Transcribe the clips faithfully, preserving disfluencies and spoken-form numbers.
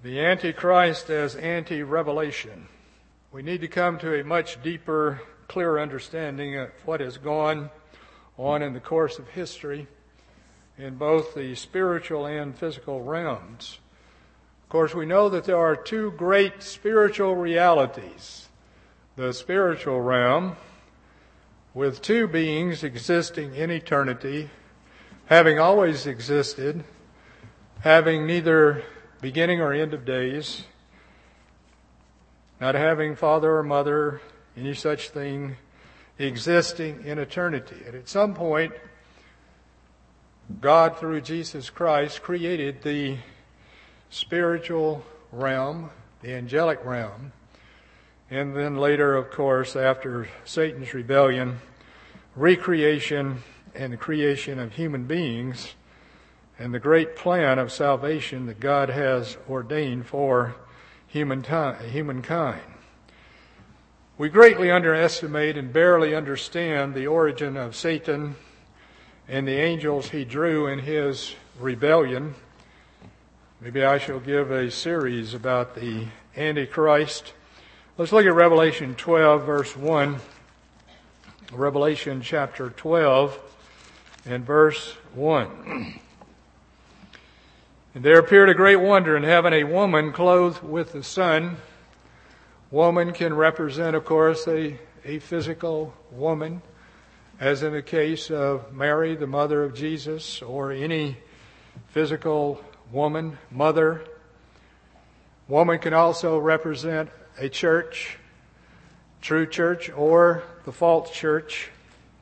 The Antichrist as anti-revelation. We need to come to a much deeper, clearer understanding of what has gone on in the course of history in both the spiritual and physical realms. Of course, we know that there are two great spiritual realities. The spiritual realm, with two beings existing in eternity, having always existed, having neither beginning or end of days, not having father or mother, any such thing, existing in eternity. And at some point, God, through Jesus Christ, created the spiritual realm, the angelic realm, and then later, of course, after Satan's rebellion, recreation and the creation of human beings, and the great plan of salvation that God has ordained for humankind. We greatly underestimate and barely understand the origin of Satan and the angels he drew in his rebellion. Maybe I shall give a series about the Antichrist. Let's look at Revelation twelve, verse one. Revelation chapter twelve and verse one. And there appeared a great wonder in heaven, a woman clothed with the sun. Woman can represent, of course, a, a physical woman, as in the case of Mary, the mother of Jesus, or any physical woman, mother. Woman can also represent a church, true church, or the false church.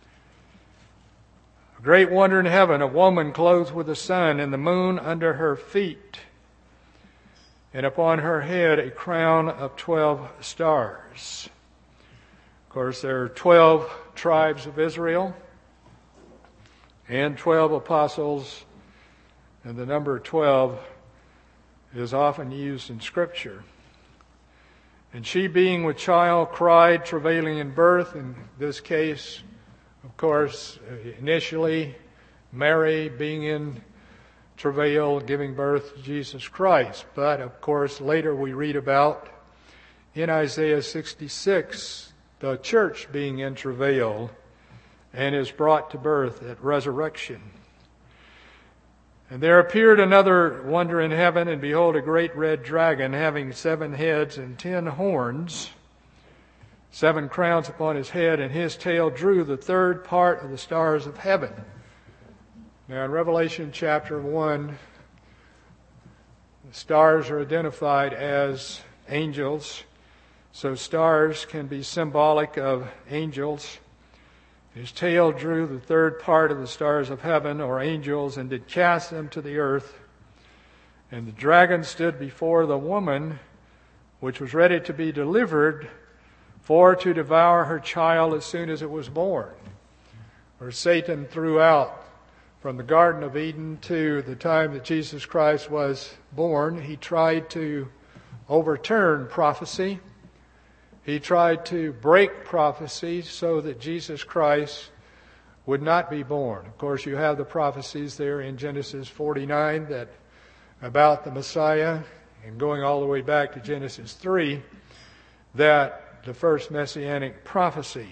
A great wonder in heaven, a woman clothed with the sun and the moon under her feet, and upon her head a crown of twelve stars. Of course, there are twelve tribes of Israel and twelve apostles, and the number twelve is often used in Scripture. And she, being with child, cried, travailing in birth. In this case, of course, initially, Mary being in travail, giving birth to Jesus Christ. But, of course, later we read about, in Isaiah sixty-six, the church being in travail and is brought to birth at resurrection. And there appeared another wonder in heaven, and behold, a great red dragon, having seven heads and ten horns, seven crowns upon his head, and his tail drew the third part of the stars of heaven. Now in Revelation chapter one, the stars are identified as angels. So stars can be symbolic of angels. His tail drew the third part of the stars of heaven, or angels, and did cast them to the earth. And the dragon stood before the woman, which was ready to be delivered, for to devour her child as soon as it was born. Or Satan threw out from the Garden of Eden to the time that Jesus Christ was born, he tried to overturn prophecy. He tried to break prophecy so that Jesus Christ would not be born. Of course, you have the prophecies there in Genesis forty-nine that about the Messiah, and going all the way back to Genesis three, that the first messianic prophecy.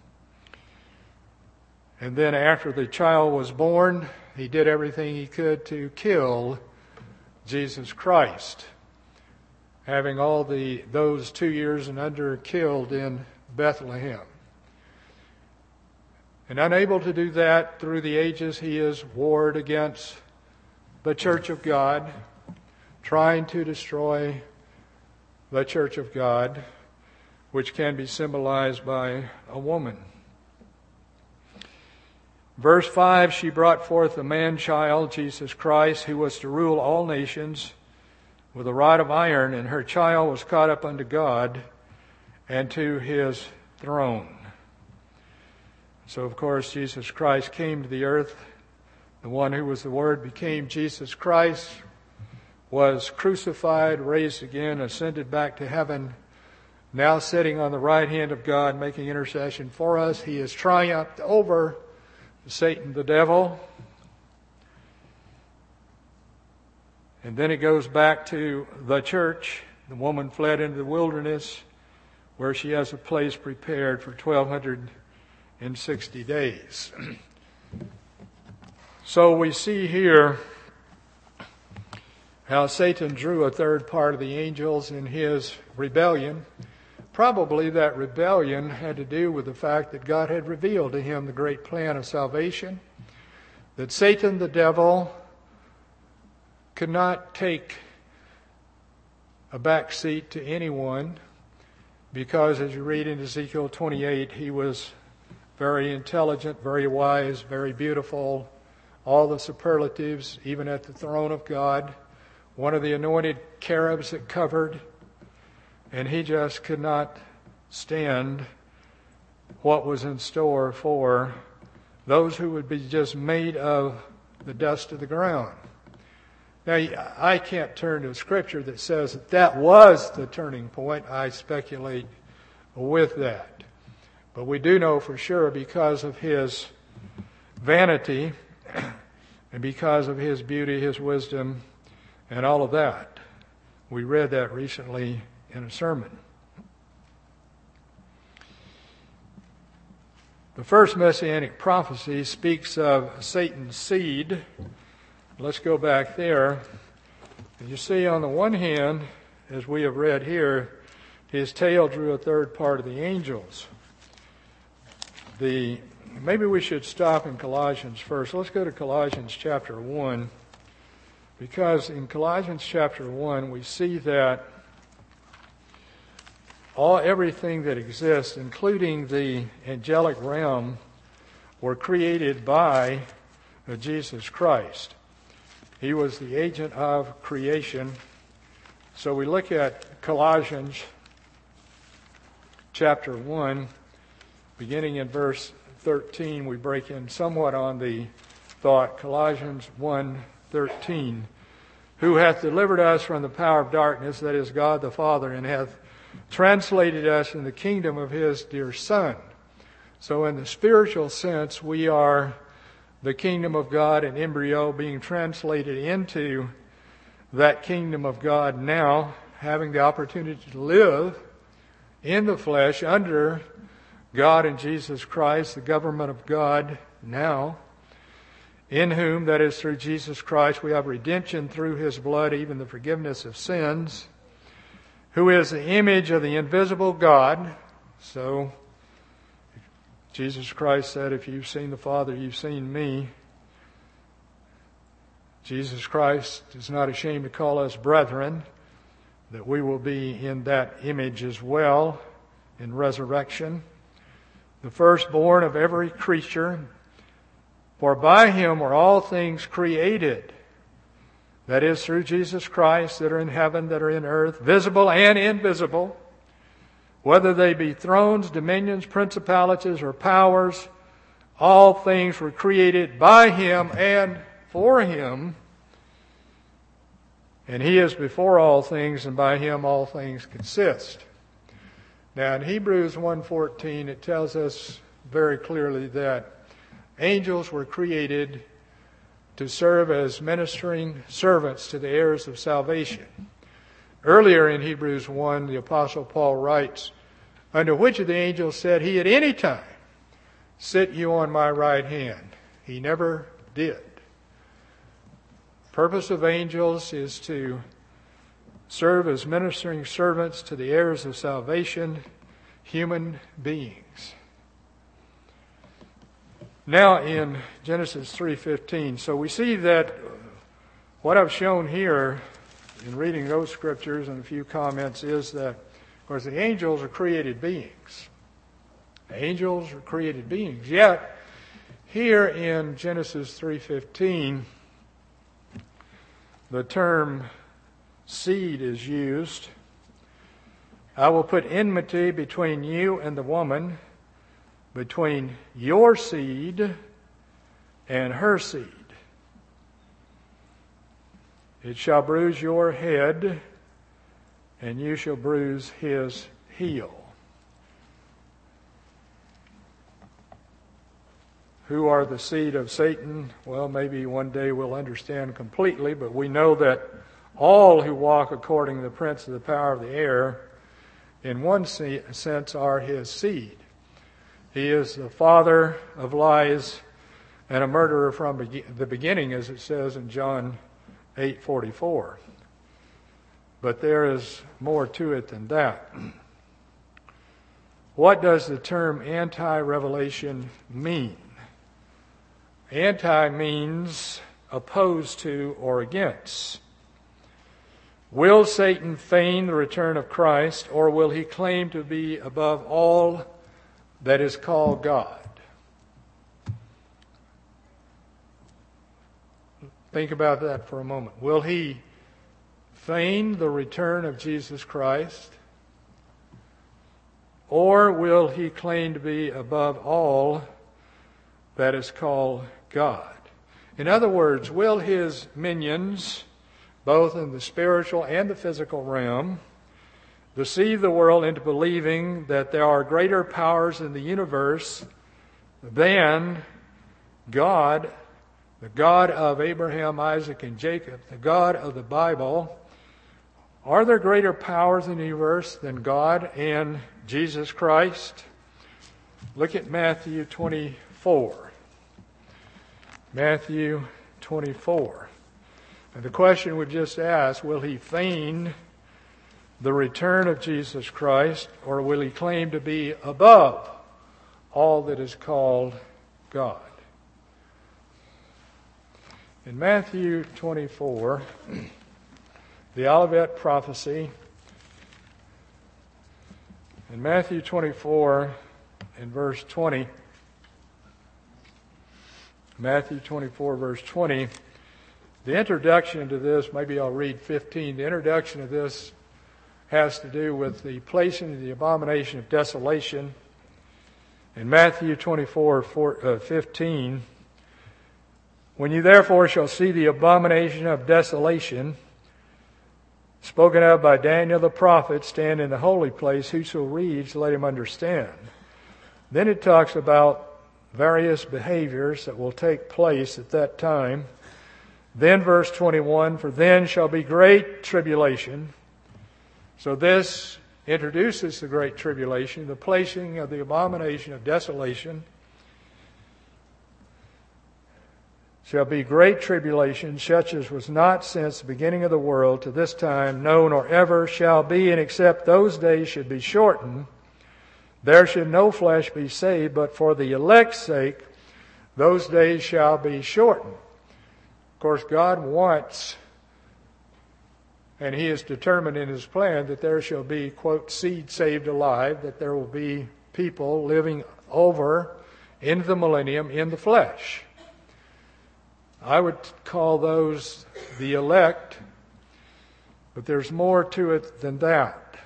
And then after the child was born, he did everything he could to kill Jesus Christ, having all the those two years and under killed in Bethlehem. And unable to do that through the ages, he has warred against the Church of God, trying to destroy the Church of God, which can be symbolized by a woman. Verse five, she brought forth a man-child, Jesus Christ, who was to rule all nations with a rod of iron, and her child was caught up unto God and to his throne. So, of course, Jesus Christ came to the earth. The one who was the Word became Jesus Christ, was crucified, raised again, ascended back to heaven, now sitting on the right hand of God, making intercession for us. He has triumphed over Satan, the devil. And then it goes back to the church. The woman fled into the wilderness, where she has a place prepared for twelve sixty days. So we see here how Satan drew a third part of the angels in his rebellion. Probably that rebellion had to do with the fact that God had revealed to him the great plan of salvation, that Satan, the devil, could not take a back seat to anyone, because as you read in Ezekiel twenty-eight, he was very intelligent, very wise, very beautiful, all the superlatives, even at the throne of God, one of the anointed cherubs that covered, and he just could not stand what was in store for those who would be just made of the dust of the ground. Now, I can't turn to a scripture that says that that was the turning point. I speculate with that. But we do know for sure, because of his vanity and because of his beauty, his wisdom, and all of that. We read that recently in a sermon. The first messianic prophecy speaks of Satan's seed. Let's go back there. And you see, on the one hand, as we have read here, his tail drew a third part of the angels. The maybe we should stop in Colossians first. Let's go to Colossians chapter one, because in Colossians chapter one we see that all everything that exists, including the angelic realm, were created by Jesus Christ. He was the agent of creation. So we look at Colossians chapter one, beginning in verse thirteen. We break in somewhat on the thought. Colossians one thirteen. Who hath delivered us from the power of darkness, that is God the Father, and hath translated us in the kingdom of his dear Son. So in the spiritual sense, we are the kingdom of God in embryo, being translated into that kingdom of God now, having the opportunity to live in the flesh under God and Jesus Christ, the government of God now, in whom, that is through Jesus Christ, we have redemption through his blood, even the forgiveness of sins, who is the image of the invisible God. So Jesus Christ said, if you've seen the Father, you've seen me. Jesus Christ is not ashamed to call us brethren, that we will be in that image as well in resurrection. The firstborn of every creature, for by him were all things created. That is, through Jesus Christ, that are in heaven, that are in earth, visible and invisible, whether they be thrones, dominions, principalities, or powers, all things were created by him and for him. And he is before all things, and by him all things consist. Now in Hebrews one fourteen, it tells us very clearly that angels were created to serve as ministering servants to the heirs of salvation. Earlier in Hebrews one, the Apostle Paul writes, under which of the angels said he at any time, sit you on my right hand? He never did. The purpose of angels is to serve as ministering servants to the heirs of salvation, human beings. Now in Genesis three fifteen, so we see that what I've shown here in reading those scriptures and a few comments is that, of course, the angels are created beings. The angels are created beings. Yet, here in Genesis three fifteen, the term seed is used. I will put enmity between you and the woman, between your seed and her seed. It shall bruise your head, and you shall bruise his heel. Who are the seed of Satan? Well, maybe one day we'll understand completely, but we know that All who walk according to the prince of the power of the air, in one sense, are his seed. He is the father of lies and a murderer from the beginning, as it says in John eight forty-four. But there is more to it than that. What does the term anti-revelation mean? Anti means opposed to or against. Will Satan feign the return of Christ, or will he claim to be above all that is called God? Think about that for a moment. Will he feign the return of Jesus Christ, or will he claim to be above all that is called God? In other words, will his minions, both in the spiritual and the physical realm, deceive the world into believing that there are greater powers in the universe than God, the God of Abraham, Isaac, and Jacob, the God of the Bible? Are there greater powers in the universe than God and Jesus Christ? Look at Matthew twenty-four. Matthew twenty-four. And the question we just asked, will he feign the return of Jesus Christ, or will he claim to be above all that is called God? In Matthew twenty-four, the Olivet prophecy, in Matthew twenty-four, in verse twenty, Matthew twenty-four, verse twenty, the introduction to this, maybe I'll read fifteen, the introduction of this has to do with the placing of the abomination of desolation. In Matthew twenty-four, fifteen, when you therefore shall see the abomination of desolation, spoken of by Daniel the prophet, stand in the holy place, whoso reads, let him understand. Then it talks about various behaviors that will take place at that time. Then verse twenty-one, for then shall be great tribulation. So this introduces the great tribulation, the placing of the abomination of desolation. Shall be great tribulation, such as was not since the beginning of the world to this time, no, nor ever shall be, and except those days should be shortened, there should no flesh be saved, but for the elect's sake, those days shall be shortened. Of course, God wants, and He is determined in His plan, that there shall be, quote, seed saved alive, that there will be people living over into the millennium in the flesh. I would call those the elect, but there's more to it than that.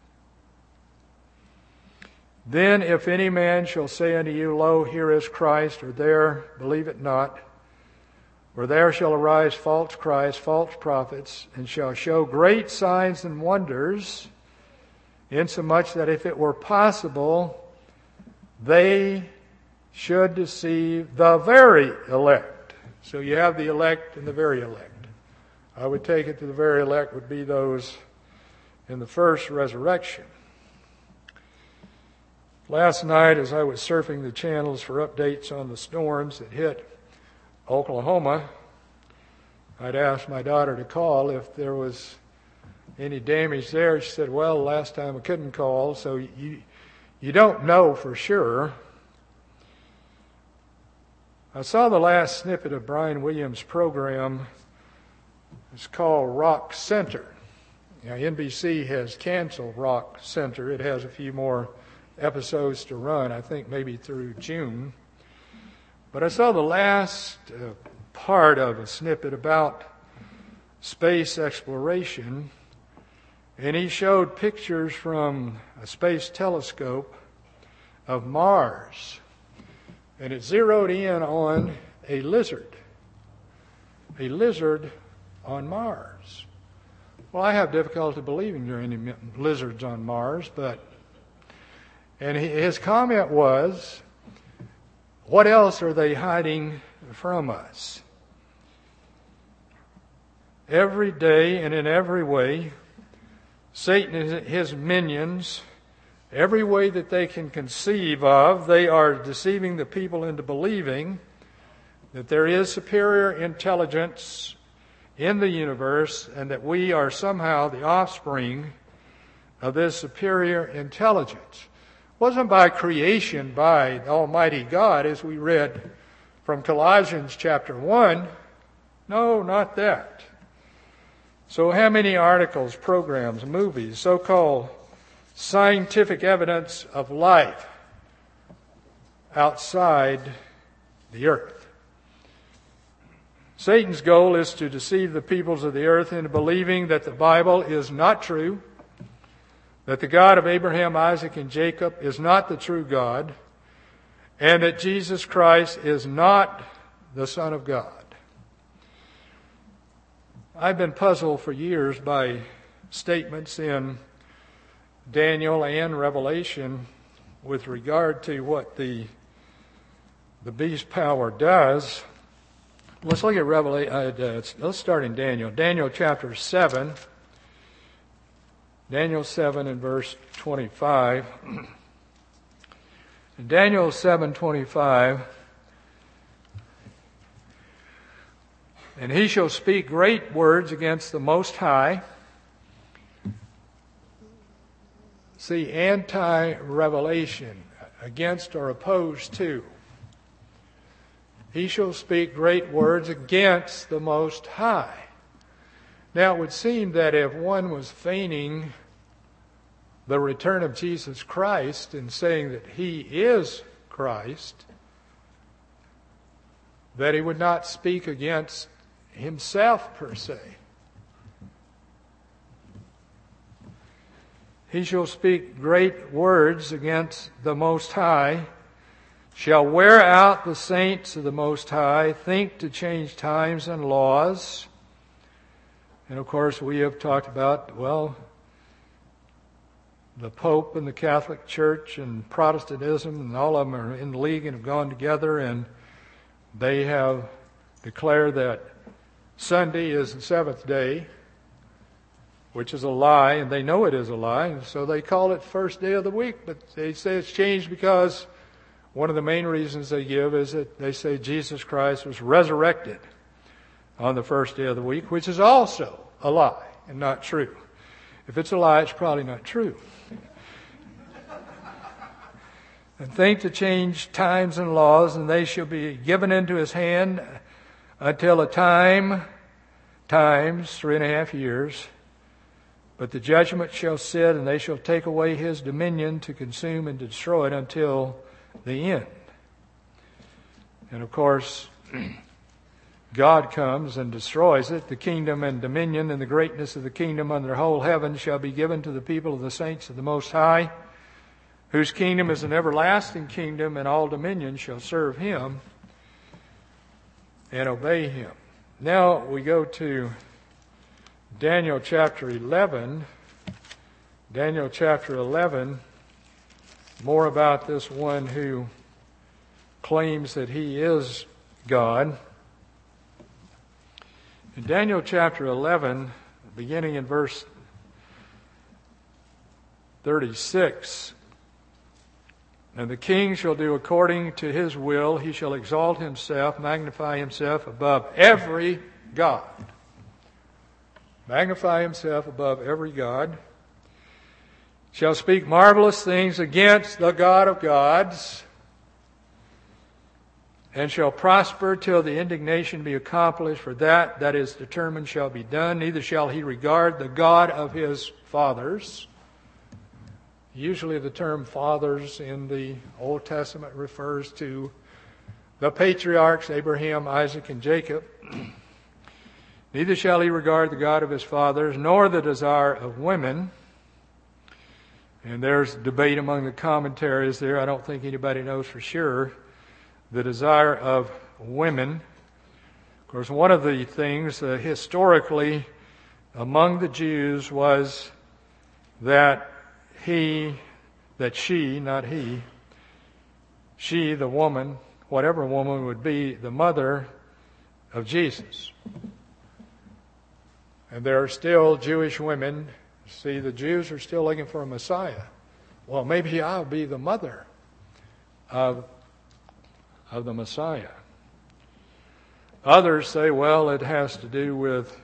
Then if any man shall say unto you, lo, here is Christ, or there, believe it not. For there shall arise false Christs, false prophets, and shall show great signs and wonders, insomuch that if it were possible, they should deceive the very elect. So you have the elect and the very elect. I would take it that the very elect would be those in the first resurrection. Last night, as I was surfing the channels for updates on the storms that hit Oklahoma, I'd asked my daughter to call if there was any damage there. She said, well, last time I couldn't call, so you, you don't know for sure. I saw the last snippet of Brian Williams' program. It's called Rock Center. Now, N B C has canceled Rock Center. It has a few more episodes to run, I think maybe through June. But I saw the last uh, part of a snippet about space exploration, and he showed pictures from a space telescope of Mars. And it zeroed in on a lizard. A lizard on Mars. Well, I have difficulty believing there are any lizards on Mars, but... And his comment was, what else are they hiding from us? every day and in every way. Satan and his minions, every way that they can conceive of, they are deceiving the people into believing that there is superior intelligence in the universe and that we are somehow the offspring of this superior intelligence. It wasn't by creation by Almighty God, as we read from Colossians chapter one. No, not that. So how many articles, programs, movies, so-called scientific evidence of life outside the earth? Satan's goal is to deceive the peoples of the earth into believing that the Bible is not true, that the God of Abraham, Isaac, and Jacob is not the true God, and that Jesus Christ is not the Son of God. I've been puzzled for years by statements in Daniel and Revelation with regard to what the the beast power does. Let's look at Revelation. Uh, let's start in Daniel. Daniel chapter seven. Daniel seven and verse twenty-five. In Daniel seven twenty-five. And he shall speak great words against the Most High. See, anti-revelation, against or opposed to. He shall speak great words against the Most High. Now, it would seem that if one was feigning the return of Jesus Christ and saying that he is Christ, that he would not speak against himself per se. He shall speak great words against the Most High, shall wear out the saints of the Most High, think to change times and laws. And of course we have talked about, well, the Pope and the Catholic Church and Protestantism and all of them are in league and have gone together, and they have declared that Sunday is the seventh day, which is a lie, and they know it is a lie, and so they call it first day of the week, but they say it's changed because one of the main reasons they give is that they say Jesus Christ was resurrected on the first day of the week, which is also a lie and not true. If it's a lie, it's probably not true. And think to change times and laws, and they shall be given into his hand until a time, times, three and a half years. But the judgment shall sit, and they shall take away his dominion to consume and destroy it until the end. And of course, God comes and destroys it. The kingdom and dominion and the greatness of the kingdom under the whole heaven shall be given to the people of the saints of the Most High, whose kingdom is an everlasting kingdom, and all dominion shall serve him and obey him. Now we go to Daniel chapter eleven. Daniel chapter eleven, more about this one who claims that he is God. In Daniel chapter eleven, beginning in verse thirty-six, and the king shall do according to his will. He shall exalt himself, magnify himself above every god. Magnify himself above every god. Shall speak marvelous things against the God of gods, and shall prosper till the indignation be accomplished, for that that is determined shall be done. Neither shall he regard the God of his fathers. Usually the term fathers in the Old Testament refers to the patriarchs, Abraham, Isaac, and Jacob. Neither shall he regard the God of his fathers, nor the desire of women. And there's debate among the commentaries there. I don't think anybody knows for sure. The desire of women. Of course, one of the things uh, historically among the Jews was that he, that she, not he, she, the woman, whatever woman would be, the mother of Jesus. And there are still Jewish women. See, the Jews are still looking for a Messiah. Well, maybe I'll be the mother of, of the Messiah. Others say, well, it has to do with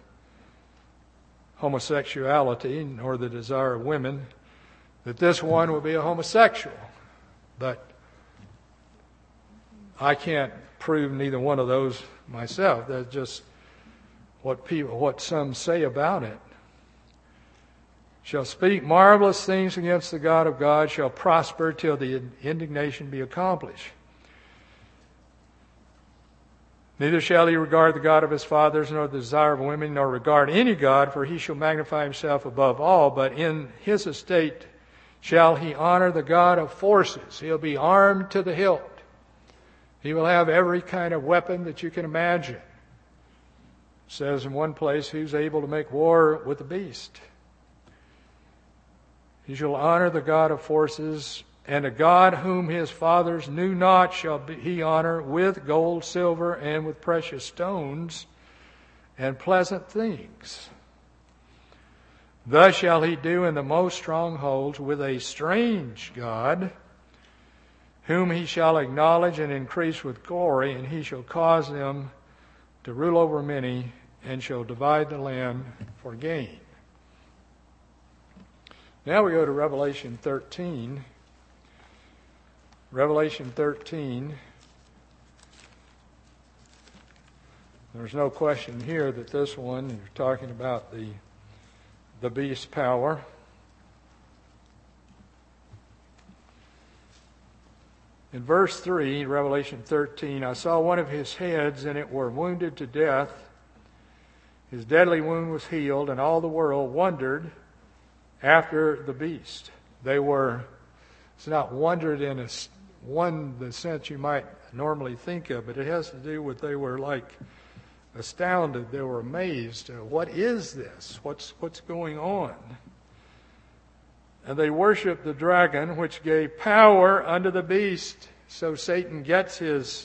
homosexuality or the desire of women, that this one will be a homosexual. But I can't prove neither one of those myself. That's just what people, what some say about it. Shall speak marvelous things against the God of God, shall prosper till the indignation be accomplished. Neither shall he regard the God of his fathers, nor the desire of women, nor regard any God, for he shall magnify himself above all. But in his estate shall he honor the God of forces. He'll be armed to the hilt. He will have every kind of weapon that you can imagine. It says in one place, who's able to make war with the beast? He shall honor the God of forces, and a God whom his fathers knew not shall be, he honor with gold, silver, and with precious stones and pleasant things. Thus shall he do in the most strongholds with a strange God, whom he shall acknowledge and increase with glory, and he shall cause them to rule over many, and shall divide the land for gain. Now we go to Revelation thirteen. Revelation thirteen. There's no question here that this one, you're talking about the, the beast's power. In verse three, Revelation thirteen, I saw one of his heads, and it were wounded to death. His deadly wound was healed, and all the world wondered after the beast. They were, it's not wondered in a, one the sense you might normally think of, but it has to do with they were like astounded. They were amazed. What is this? What's what's going on? And they worshiped the dragon, which gave power unto the beast. So Satan gets his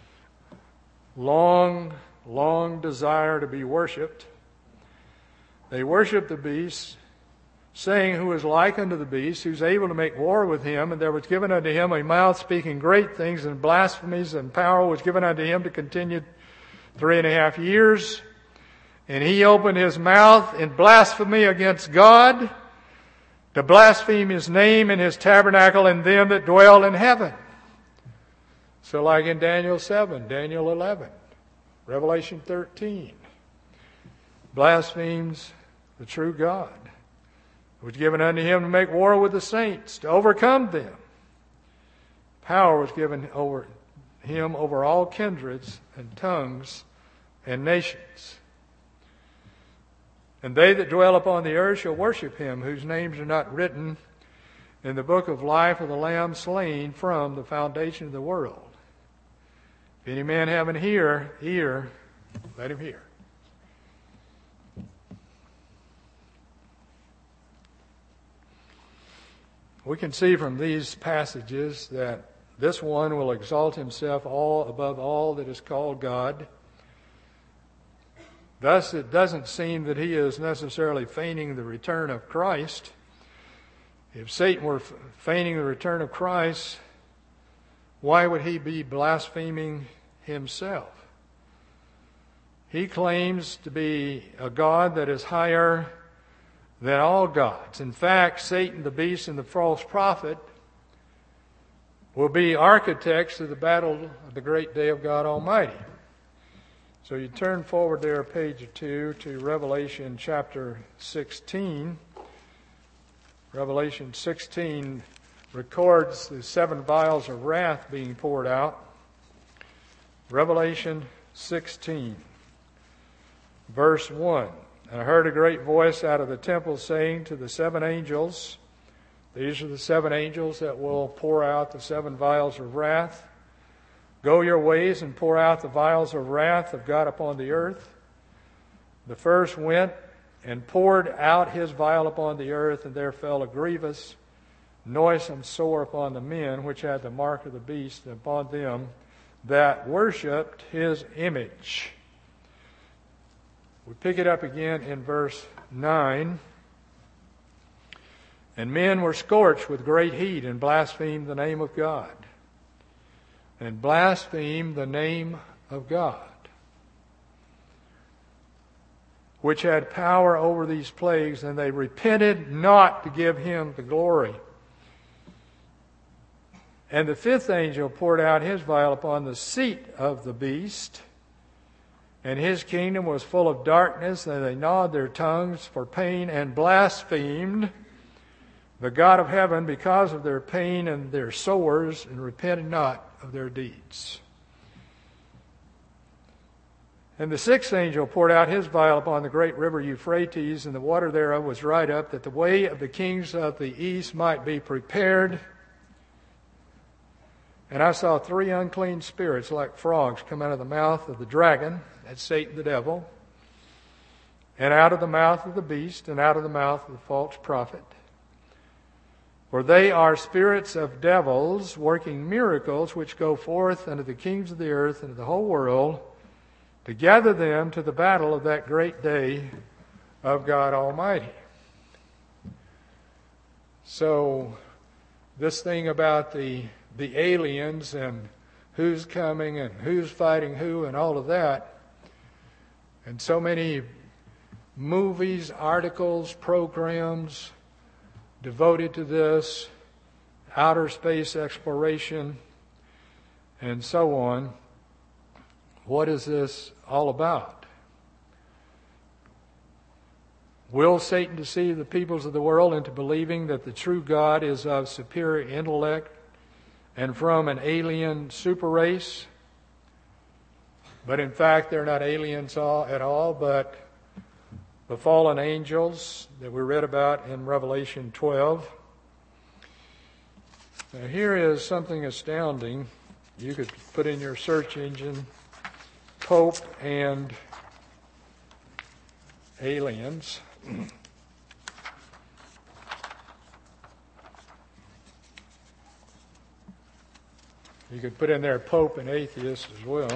long, long desire to be worshipped. They worshiped the beast, saying, who is like unto the beast, who's able to make war with him. And there was given unto him a mouth speaking great things, and blasphemies, and power was given unto him to continue three and a half years. And he opened his mouth in blasphemy against God, to blaspheme his name and his tabernacle and them that dwell in heaven. So like in Daniel seven, Daniel eleven, Revelation thirteen, blasphemes the true God. It was given unto him to make war with the saints, to overcome them. Power was given over him over all kindreds and tongues and nations. And they that dwell upon the earth shall worship him, whose names are not written in the book of life of the Lamb slain from the foundation of the world. If any man have an ear, ear, let him hear. We can see from these passages that this one will exalt himself all above all that is called God. Thus, it doesn't seem that he is necessarily feigning the return of Christ. If Satan were feigning the return of Christ, why would he be blaspheming himself? He claims to be a God that is higher than all gods. In fact, Satan, the beast, and the false prophet will be architects of the battle of the great day of God Almighty. So you turn forward there a page or two to Revelation chapter sixteen. Revelation sixteen records the seven vials of wrath being poured out. Revelation sixteen, verse one. And I heard a great voice out of the temple saying to the seven angels, these are the seven angels that will pour out the seven vials of wrath, go your ways and pour out the vials of wrath of God upon the earth. The first went and poured out his vial upon the earth, and there fell a grievous, noisome sore upon the men which had the mark of the beast, and upon them that worshipped his image. We pick it up again in verse nine. And men were scorched with great heat and blasphemed the name of God. And blasphemed the name of God, which had power over these plagues, and they repented not to give him the glory. And the fifth angel poured out his vial upon the seat of the beast, and his kingdom was full of darkness, and they gnawed their tongues for pain and blasphemed the God of heaven because of their pain and their sores, and repented not of their deeds. And the sixth angel poured out his vial upon the great river Euphrates, and the water thereof was dried up, that the way of the kings of the east might be prepared. And I saw three unclean spirits like frogs come out of the mouth of the dragon, that's Satan the devil, and out of the mouth of the beast, and out of the mouth of the false prophet. For they are spirits of devils, working miracles, which go forth unto the kings of the earth and of the whole world, to gather them to the battle of that great day of God Almighty. So, this thing about the the aliens and who's coming and who's fighting who and all of that, and so many movies, articles, programs devoted to this, outer space exploration, and so on. What is this all about? Will Satan deceive the peoples of the world into believing that the true God is of superior intellect and from an alien super race? But in fact, they're not aliens all, at all, but the fallen angels that we read about in Revelation twelve. Now here is something astounding. You could put in your search engine, Pope and aliens. You could put in there Pope and atheist as well.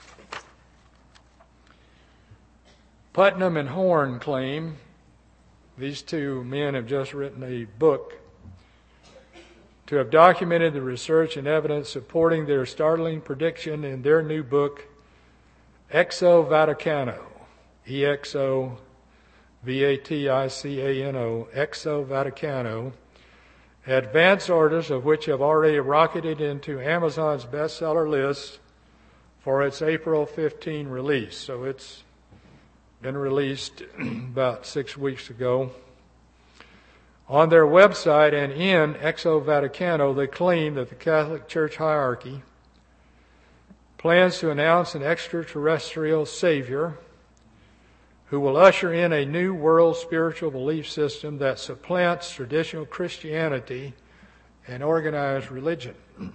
Putnam and Horn claim, these two men have just written a book, to have documented the research and evidence supporting their startling prediction in their new book, Exo Vaticano, E X O V A T I C A N O, Exo Vaticano, advance orders of which have already rocketed into Amazon's bestseller list for its April fifteenth release. So it's been released about six weeks ago. On their website and in Exo Vaticano, they claim that the Catholic Church hierarchy plans to announce an extraterrestrial savior who will usher in a new world spiritual belief system that supplants traditional Christianity and organized religion.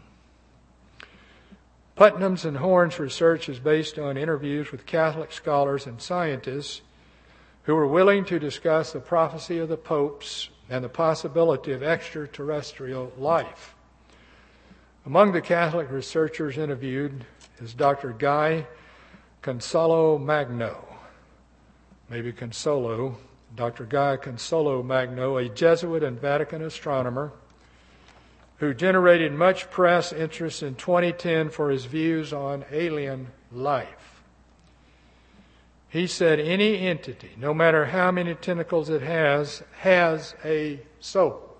Putnam's and Horn's research is based on interviews with Catholic scholars and scientists who were willing to discuss the prophecy of the popes and the possibility of extraterrestrial life. Among the Catholic researchers interviewed is Doctor Guy Consolo Magno, maybe Consolo, Doctor Guy Consolo Magno, a Jesuit and Vatican astronomer who generated much press interest in twenty ten for his views on alien life. He said any entity, no matter how many tentacles it has, has a soul.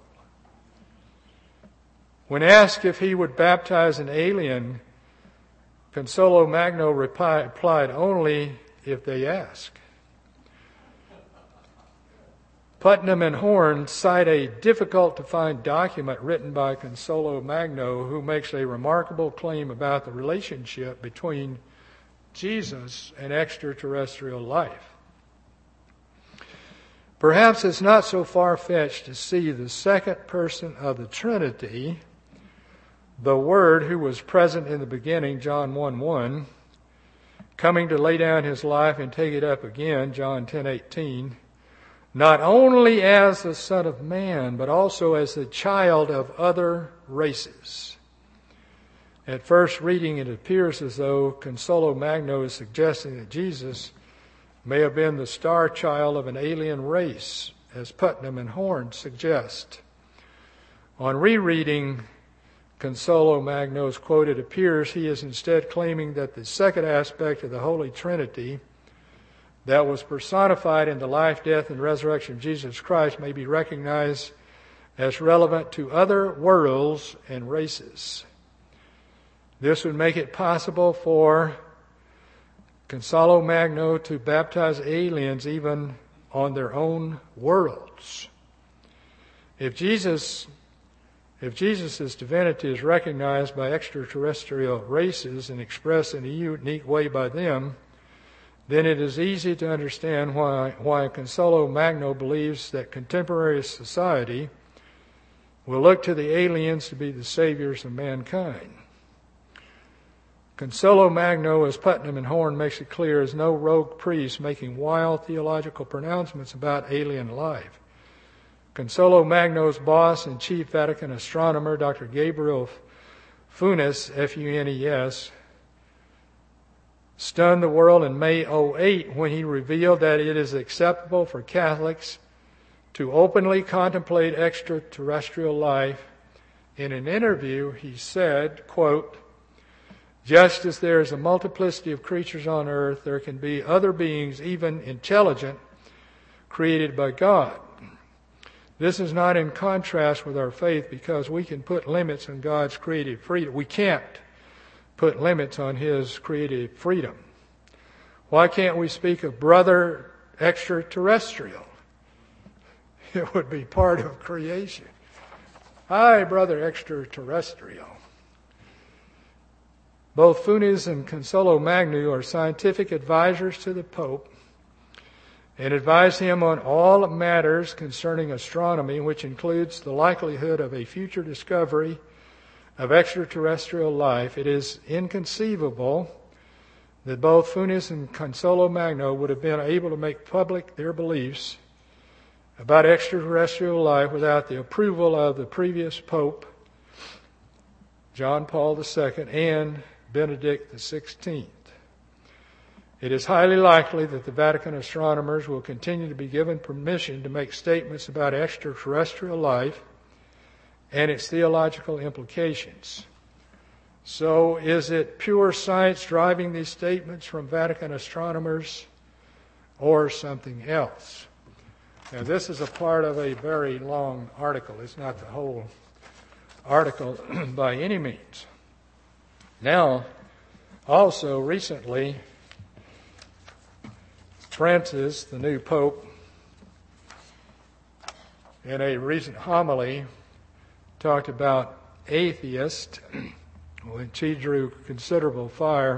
When asked if he would baptize an alien, Consolo Magno replied, only if they ask. Putnam and Horn cite a difficult-to-find document written by Consolo Magno, who makes a remarkable claim about the relationship between Jesus and extraterrestrial life. Perhaps it's not so far-fetched to see the second person of the Trinity, the Word who was present in the beginning, John one one, coming to lay down his life and take it up again, John ten eighteen, not only as the Son of Man, but also as the child of other races. At first reading, it appears as though Consolo Magno is suggesting that Jesus may have been the star child of an alien race, as Putnam and Horn suggest. On rereading Consolo Magno's quote, it appears he is instead claiming that the second aspect of the Holy Trinity that was personified in the life, death, and resurrection of Jesus Christ may be recognized as relevant to other worlds and races. This would make it possible for Consolo Magno to baptize aliens even on their own worlds. If Jesus, if Jesus' divinity is recognized by extraterrestrial races and expressed in a unique way by them, then it is easy to understand why, why Consolo Magno believes that contemporary society will look to the aliens to be the saviors of mankind. Consolo Magno, as Putnam and Horn makes it clear, is no rogue priest making wild theological pronouncements about alien life. Consolo Magno's boss and chief Vatican astronomer, Doctor Gabriel Funes, F U N E S, stunned the world in May oh eight when he revealed that it is acceptable for Catholics to openly contemplate extraterrestrial life. In an interview, he said, quote, "Just as there is a multiplicity of creatures on earth, there can be other beings, even intelligent, created by God. This is not in contrast with our faith because we can put limits on God's creative freedom. We can't put limits on His creative freedom. Why can't we speak of brother extraterrestrial? It would be part of creation. Hi, brother extraterrestrial." Both Funes and Consolo Magno are scientific advisors to the Pope and advise him on all matters concerning astronomy, which includes the likelihood of a future discovery of extraterrestrial life. It is inconceivable that both Funes and Consolo Magno would have been able to make public their beliefs about extraterrestrial life without the approval of the previous Pope, John Paul the Second, and Benedict the Sixteenth. It is highly likely that the Vatican astronomers will continue to be given permission to make statements about extraterrestrial life and its theological implications. So, is it pure science driving these statements from Vatican astronomers or something else? Now, this is a part of a very long article. It's not the whole article by any means. Now, also recently, Francis, the new Pope, in a recent homily, talked about atheists, which he drew considerable fire.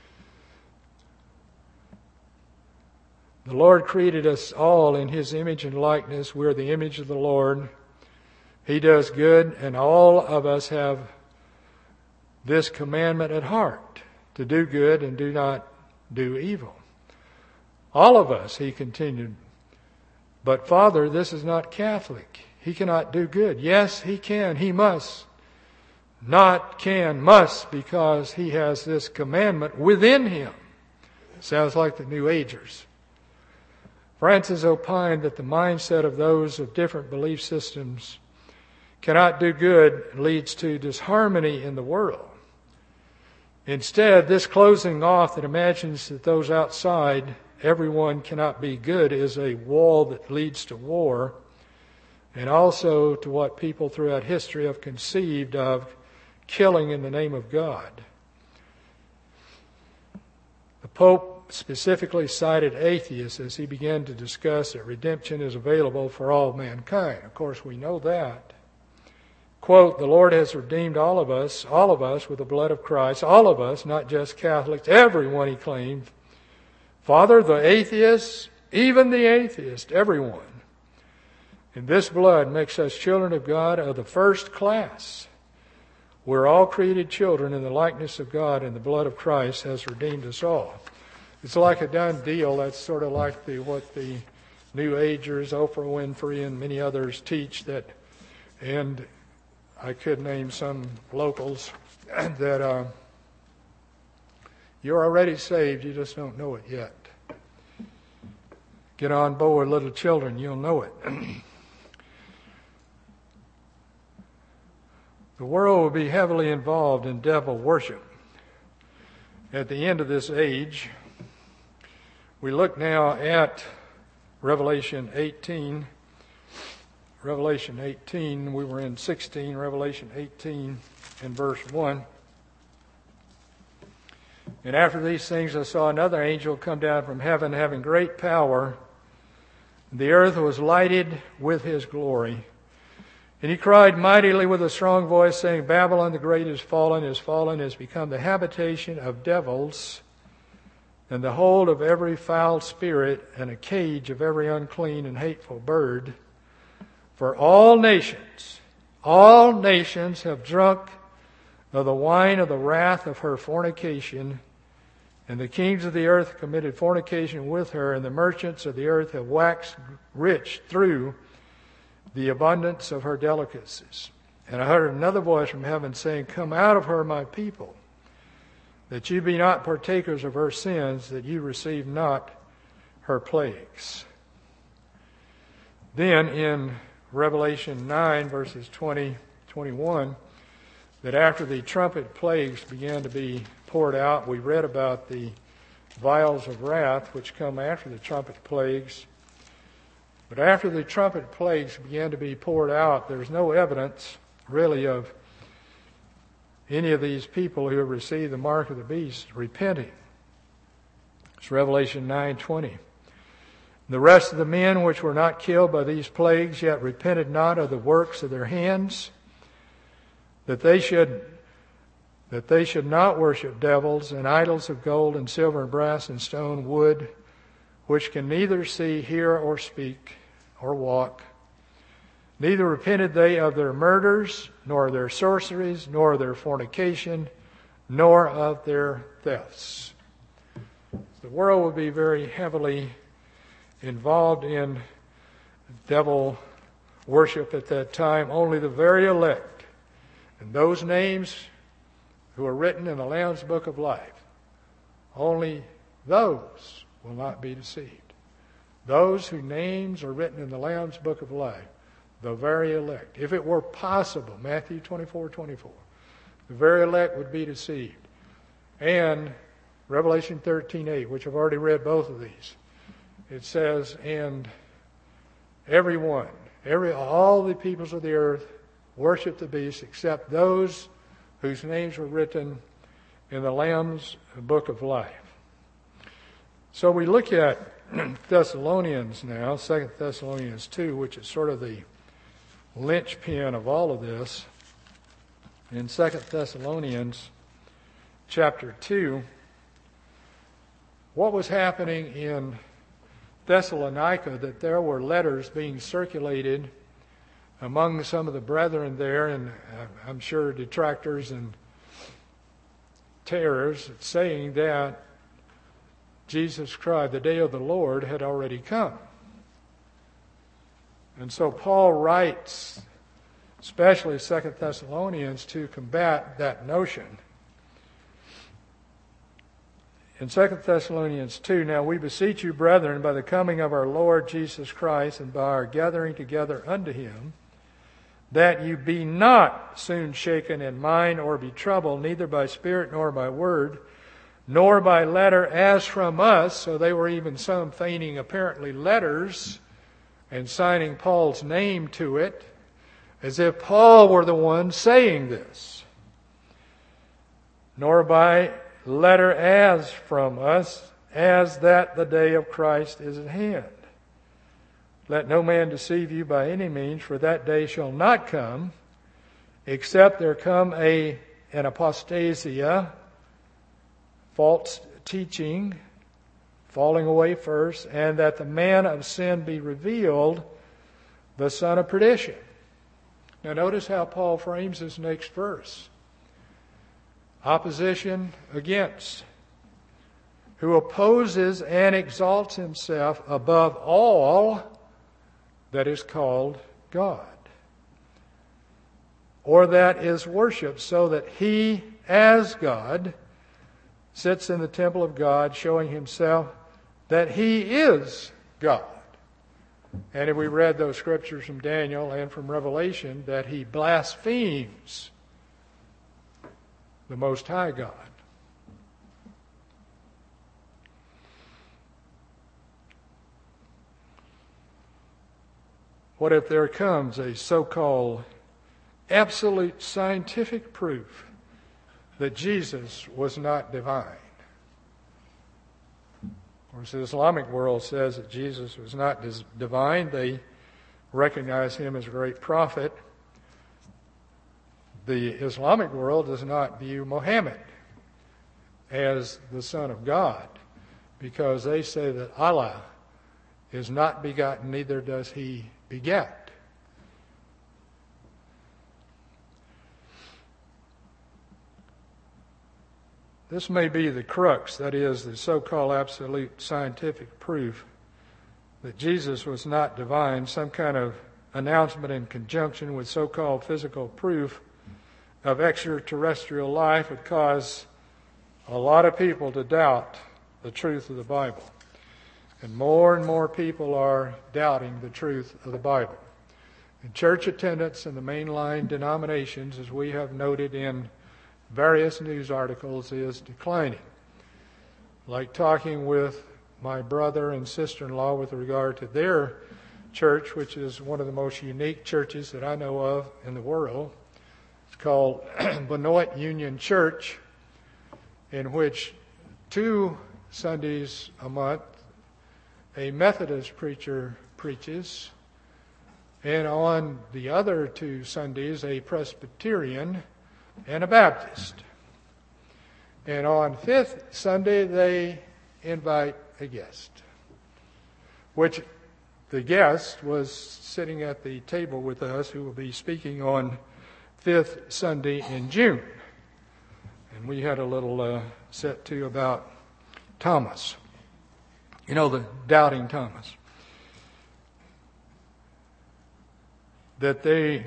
The Lord created us all in His image and likeness. We're the image of the Lord. He does good, and all of us have this commandment at heart, to do good and do not do evil. All of us, he continued. But Father, this is not Catholic. He cannot do good. Yes, he can. He must. Not can, must, because he has this commandment within him. Sounds like the New Agers. Francis opined that the mindset of those of different belief systems cannot do good leads to disharmony in the world. Instead, this closing off that imagines that those outside, everyone cannot be good, is a wall that leads to war, and also to what people throughout history have conceived of killing in the name of God. The Pope specifically cited atheists as he began to discuss that redemption is available for all mankind. Of course, we know that. Quote, "The Lord has redeemed all of us, all of us with the blood of Christ, all of us, not just Catholics, everyone," he claimed. Father, the atheists, even the atheist, everyone. And this blood makes us children of God of the first class. We're all created children in the likeness of God, and the blood of Christ has redeemed us all. It's like a done deal. That's sort of like the what the New Agers, Oprah Winfrey, and many others teach that, and I could name some locals, that uh, you're already saved, you just don't know it yet. Get on board, little children, you'll know it. The world will be heavily involved in devil worship. At the end of this age, we look now at Revelation eighteen. Revelation eighteen, we were in sixteen, Revelation eighteen and verse one. And after these things I saw another angel come down from heaven, having great power. The earth was lighted with his glory. And he cried mightily with a strong voice, saying, Babylon the great is fallen, is fallen, is become the habitation of devils, and the hold of every foul spirit, and a cage of every unclean and hateful bird. For all nations, all nations have drunk of the wine of the wrath of her fornication, and the kings of the earth committed fornication with her, and the merchants of the earth have waxed rich through the abundance of her delicacies. And I heard another voice from heaven saying, Come out of her, my people, that you be not partakers of her sins, that you receive not her plagues. Then in Revelation nine, verses twenty, twenty-one, that after the trumpet plagues began to be poured out, we read about the vials of wrath which come after the trumpet plagues. But after the trumpet plagues began to be poured out, there's no evidence really of any of these people who have received the mark of the beast repenting. It's Revelation nine twenty. The rest of the men which were not killed by these plagues yet repented not of the works of their hands, that they should that they should not worship devils and idols of gold and silver and brass and stone, wood, which can neither see, hear, or speak, or walk. Neither repented they of their murders, nor their sorceries, nor their fornication, nor of their thefts. The world will be very heavily involved in devil worship at that time. Only the very elect, and those names who are written in the Lamb's Book of Life, only those will not be deceived. Those whose names are written in the Lamb's Book of Life, the very elect. If it were possible, Matthew twenty-four twenty-four, the very elect would be deceived. And Revelation thirteen eight, which I've already read both of these, it says, and everyone, every all the peoples of the earth worship the beast except those whose names were written in the Lamb's Book of Life. So we look at Thessalonians now, Second Thessalonians two, which is sort of the linchpin of all of this. In Second Thessalonians chapter two, what was happening in Thessalonica, that there were letters being circulated among some of the brethren there, and I'm sure detractors and terrors, saying that Jesus Christ, the day of the Lord, had already come. And so Paul writes, especially Second Thessalonians, to combat that notion. In Second Thessalonians two, now we beseech you, brethren, by the coming of our Lord Jesus Christ and by our gathering together unto him, that you be not soon shaken in mind or be troubled, neither by spirit nor by word, nor by letter as from us. So they were even some feigning apparently letters and signing Paul's name to it, as if Paul were the one saying this. Nor by letter as from us, as that the day of Christ is at hand. Let no man deceive you by any means, for that day shall not come, except there come a an apostasia, false teaching, falling away first, and that the man of sin be revealed, the son of perdition. Now notice how Paul frames this next verse. Opposition against, who opposes and exalts himself above all that is called God, or that is worshipped, so that he, as God, sits in the temple of God, showing himself that he is God. And if we read those scriptures from Daniel and from Revelation, that he blasphemes the Most High God. What if there comes a so-called absolute scientific proof that Jesus was not divine? Of course, the Islamic world says that Jesus was not divine. They recognize him as a great prophet. The Islamic world does not view Muhammad as the Son of God because they say that Allah is not begotten, neither does he beget. This may be the crux, that is, the so-called absolute scientific proof that Jesus was not divine, some kind of announcement in conjunction with so-called physical proof of extraterrestrial life would cause a lot of people to doubt the truth of the Bible. And more and more people are doubting the truth of the Bible. And church attendance in the mainline denominations, as we have noted in various news articles, is declining. Like talking with my brother and sister-in-law with regard to their church, which is one of the most unique churches that I know of in the world. It's called Benoit Union Church, in which two Sundays a month a Methodist preacher preaches, and on the other two Sundays a Presbyterian and a Baptist. And on fifth Sunday they invite a guest, which the guest was sitting at the table with us, who will be speaking on fifth Sunday in June. And we had a little uh, set to about Thomas. You know, the doubting Thomas. That they,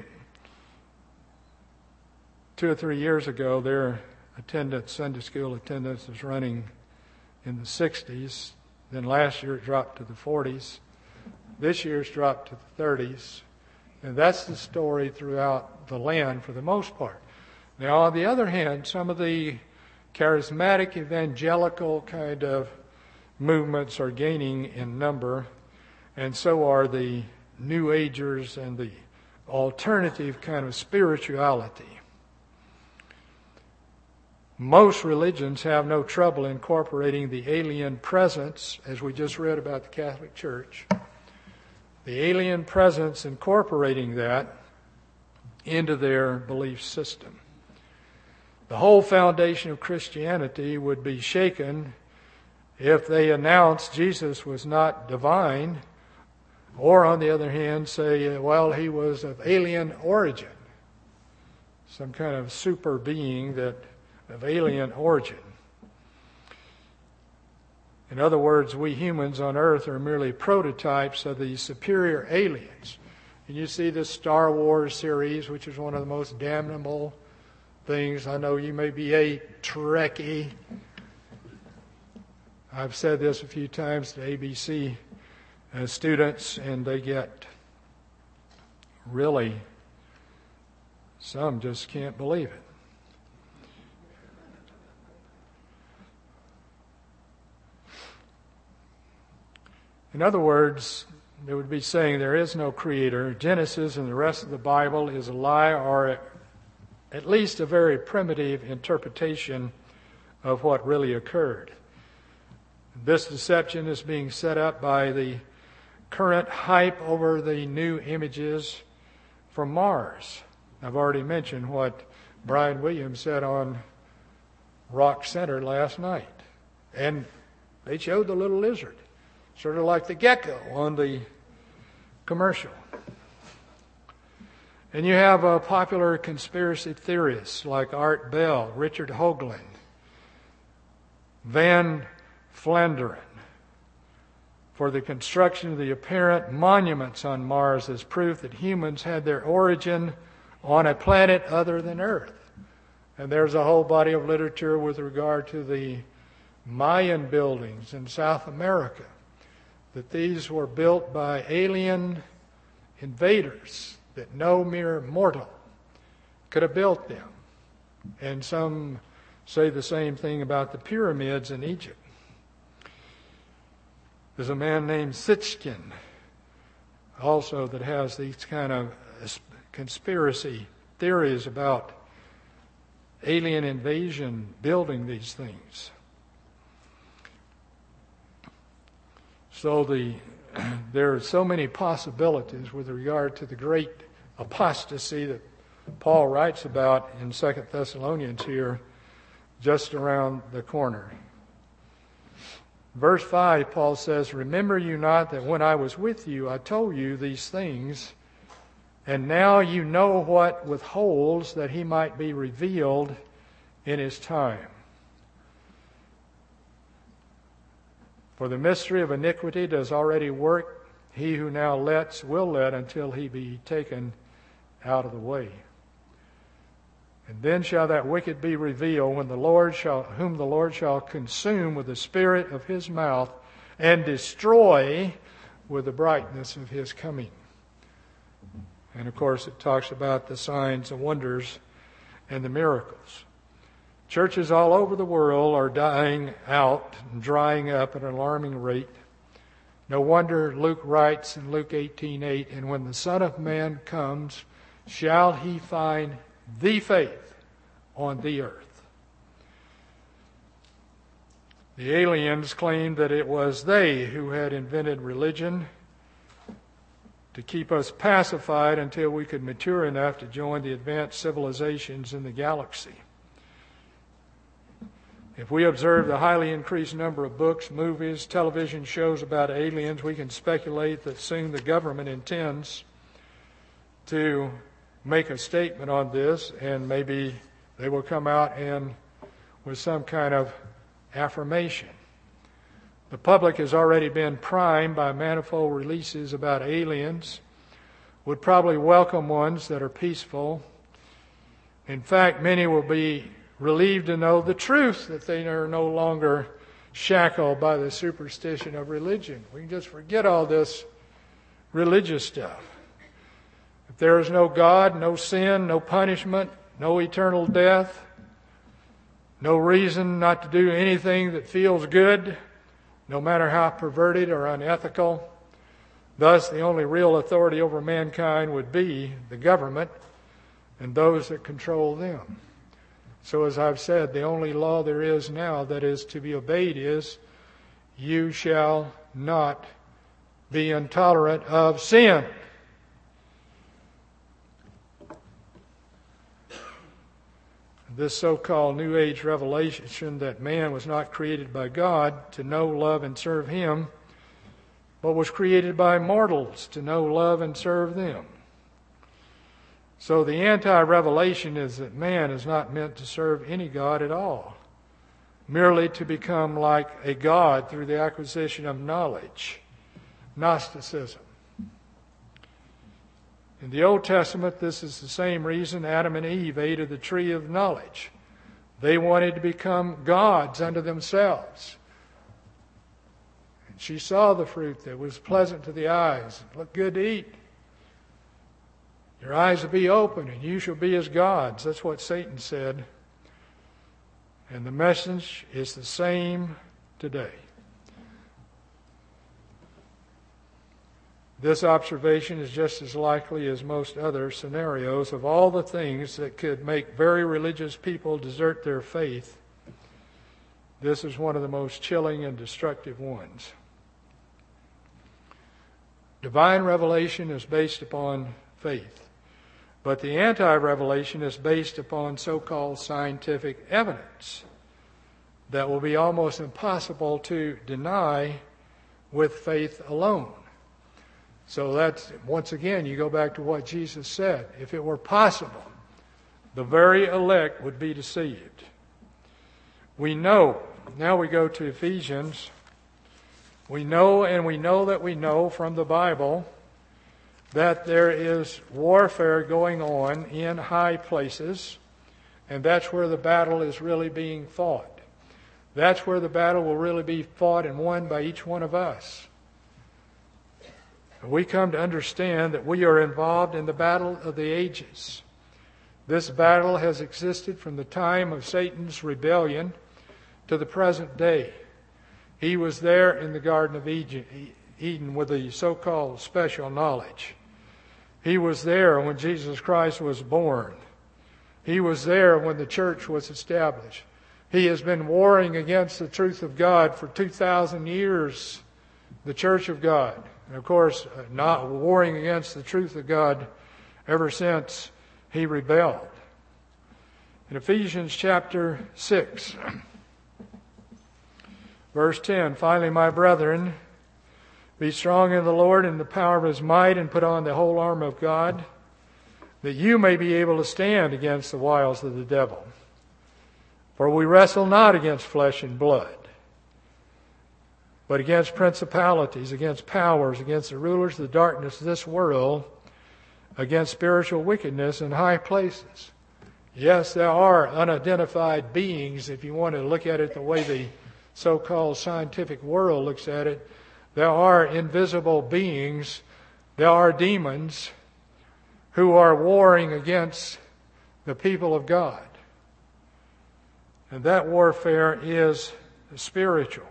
two or three years ago, their attendance, Sunday school attendance, was running in the sixties. Then last year it dropped to the forties. This year's dropped to the thirties. And that's the story throughout the land for the most part. Now, on the other hand, some of the charismatic evangelical kind of movements are gaining in number, and so are the New Agers and the alternative kind of spirituality. Most religions have no trouble incorporating the alien presence, as we just read about the Catholic Church, the alien presence, incorporating that into their belief system. The whole foundation of Christianity would be shaken if they announced Jesus was not divine, or on the other hand say, well, he was of alien origin, some kind of super being that of alien origin. In other words, we humans on earth are merely prototypes of the superior aliens. And you see this Star Wars series, which is one of the most damnable things. I know you may be a Trekkie. I've said this a few times to A B C uh, students, and they get really, some just can't believe it. In other words, they would be saying there is no creator. Genesis and the rest of the Bible is a lie, or at least a very primitive interpretation of what really occurred. This deception is being set up by the current hype over the new images from Mars. I've already mentioned what Brian Williams said on Rock Center last night. And they showed the little lizard, sort of like the gecko on the commercial. And you have uh, popular conspiracy theorists like Art Bell, Richard Hoagland, Van Flanderen, for the construction of the apparent monuments on Mars as proof that humans had their origin on a planet other than Earth. And there's a whole body of literature with regard to the Mayan buildings in South America that these were built by alien invaders, that no mere mortal could have built them. And some say the same thing about the pyramids in Egypt. There's a man named Sitchin also that has these kind of conspiracy theories about alien invasion building these things. So the there are so many possibilities with regard to the great apostasy that Paul writes about in Second Thessalonians here, just around the corner. Verse five, Paul says, "Remember you not that when I was with you, I told you these things, and now you know what withholds, that he might be revealed in his time. For the mystery of iniquity does already work. He who now lets will let until he be taken out of the way. And then shall that wicked be revealed, when the Lord shall, whom the Lord shall consume with the spirit of his mouth, and destroy with the brightness of his coming." And of course it talks about the signs and wonders and the miracles. Churches all over the world are dying out and drying up at an alarming rate. No wonder Luke writes in Luke eighteen eight, "And when the Son of Man comes, shall he find the faith on the earth?" The aliens claimed that it was they who had invented religion to keep us pacified until we could mature enough to join the advanced civilizations in the galaxy. If we observe the highly increased number of books, movies, television shows about aliens, we can speculate that soon the government intends to make a statement on this, and maybe they will come out and with some kind of affirmation. The public has already been primed by manifold releases about aliens, would probably welcome ones that are peaceful. In fact, many will be relieved to know the truth, that they are no longer shackled by the superstition of religion. We can just forget all this religious stuff. If there is no God, no sin, no punishment, no eternal death, no reason not to do anything that feels good, no matter how perverted or unethical, thus the only real authority over mankind would be the government and those that control them. So as I've said, the only law there is now that is to be obeyed is, you shall not be intolerant of sin. This so-called New Age revelation that man was not created by God to know, love, and serve Him, but was created by mortals to know, love, and serve them. So the anti-revelation is that man is not meant to serve any God at all, merely to become like a God through the acquisition of knowledge, Gnosticism. In the Old Testament, this is the same reason Adam and Eve ate of the tree of knowledge. They wanted to become gods unto themselves. And she saw the fruit that was pleasant to the eyes, looked good to eat. Your eyes will be open and you shall be as gods. That's what Satan said. And the message is the same today. This observation is just as likely as most other scenarios. Of all the things that could make very religious people desert their faith, this is one of the most chilling and destructive ones. Divine revelation is based upon faith, but the anti-revelation is based upon so-called scientific evidence that will be almost impossible to deny with faith alone. So that's, once again, you go back to what Jesus said. If it were possible, the very elect would be deceived. We know, now we go to Ephesians, we know and we know that we know from the Bible that there is warfare going on in high places, and that's where the battle is really being fought. That's where the battle will really be fought and won by each one of us. we come to understand that we are involved in the battle of the ages. This battle has existed from the time of Satan's rebellion to the present day. He was there in the Garden of Eden with the so-called special knowledge. He was there when Jesus Christ was born. He was there when the church was established. He has been warring against the truth of God for two thousand years, the church of God. And of course, not warring against the truth of God ever since he rebelled. In Ephesians chapter six, verse ten, finally, my brethren, be strong in the Lord and the power of his might, and put on the whole armor of God, that you may be able to stand against the wiles of the devil. For we wrestle not against flesh and blood, but against principalities, against powers, against the rulers of the darkness of this world, against spiritual wickedness in high places. Yes, there are unidentified beings, if you want to look at it the way the so-called scientific world looks at it. There are invisible beings, there are demons who are warring against the people of God. And that warfare is spiritual.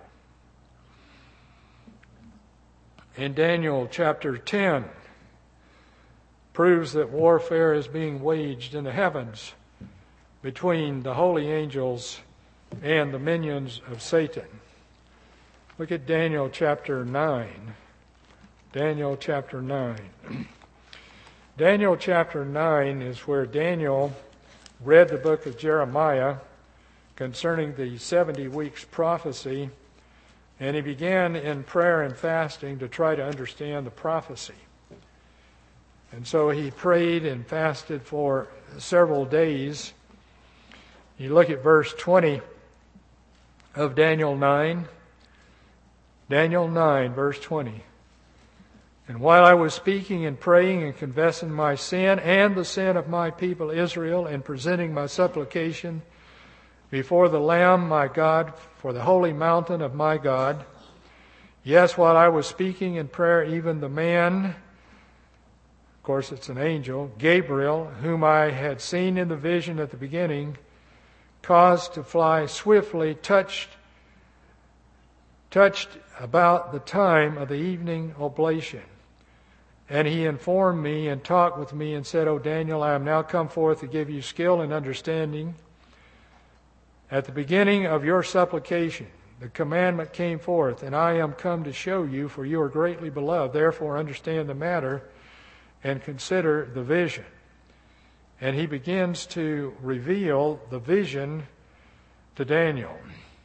In Daniel chapter ten, proves that warfare is being waged in the heavens between the holy angels and the minions of Satan. Look at Daniel chapter nine. Daniel chapter nine. Daniel chapter nine is where Daniel read the book of Jeremiah concerning the seventy weeks prophecy, and he began in prayer and fasting to try to understand the prophecy. And so he prayed and fasted for several days. You look at verse twenty of Daniel nine. Daniel nine, verse twenty. And while I was speaking and praying and confessing my sin and the sin of my people Israel, and presenting my supplication before the Lamb my God for the holy mountain of my God, yes, while I was speaking in prayer, even the man, of course it's an angel, Gabriel, whom I had seen in the vision at the beginning, caused to fly swiftly, touched, touched about the time of the evening oblation. And he informed me and talked with me and said, O Daniel, I am now come forth to give you skill and understanding. At the beginning of your supplication, the commandment came forth, and I am come to show you, for you are greatly beloved. Therefore understand the matter and consider the vision. And he begins to reveal the vision to Daniel.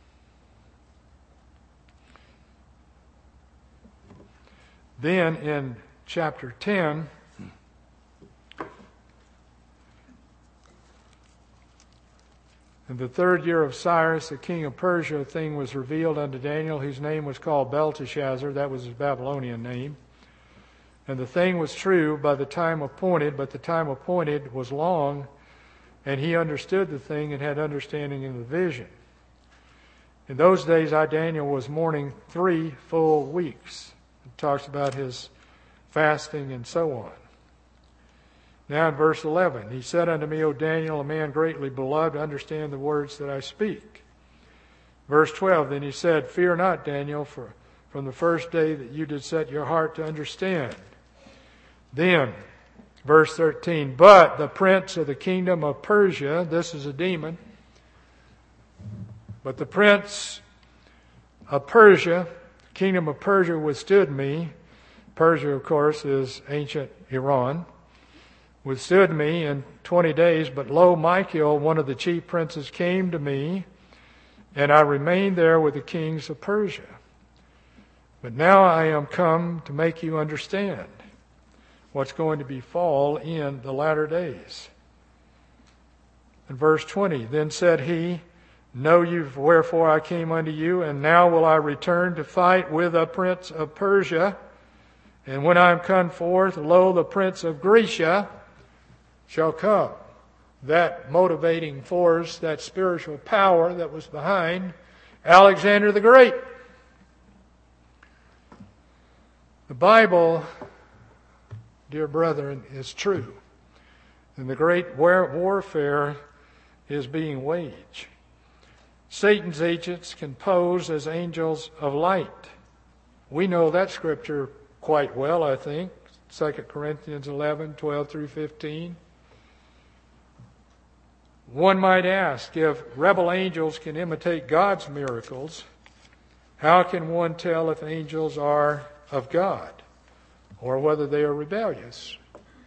Then in chapter ten, in the third year of Cyrus, the king of Persia, a thing was revealed unto Daniel, whose name was called Belteshazzar. That was his Babylonian name. And the thing was true by the time appointed, but the time appointed was long, and he understood the thing and had understanding in the vision. In those days I, Daniel, was mourning three full weeks. It talks about his fasting and so on. Now in verse eleven, he said unto me, O Daniel, a man greatly beloved, understand the words that I speak. Verse twelve, then he said, Fear not, Daniel, for from the first day that you did set your heart to understand. Then, verse thirteen, but the prince of the kingdom of Persia, this is a demon, but the prince of Persia, the kingdom of Persia withstood me. Persia, of course, is ancient Iran. Withstood me in twenty days, but lo, Michael, one of the chief princes, came to me, and I remained there with the kings of Persia. But now I am come to make you understand what's going to befall in the latter days. In verse twenty, then said he, Know you wherefore I came unto you, and now will I return to fight with a prince of Persia. And when I am come forth, lo, the prince of Grecia shall come. That motivating force, that spiritual power that was behind Alexander the Great. The Bible dear brethren, is true. And the great war- warfare is being waged. Satan's agents can pose as angels of light. We know that scripture quite well, I think. Second Corinthians eleven, twelve through fifteen. One might ask, if rebel angels can imitate God's miracles, how can one tell if angels are of God or whether they are rebellious?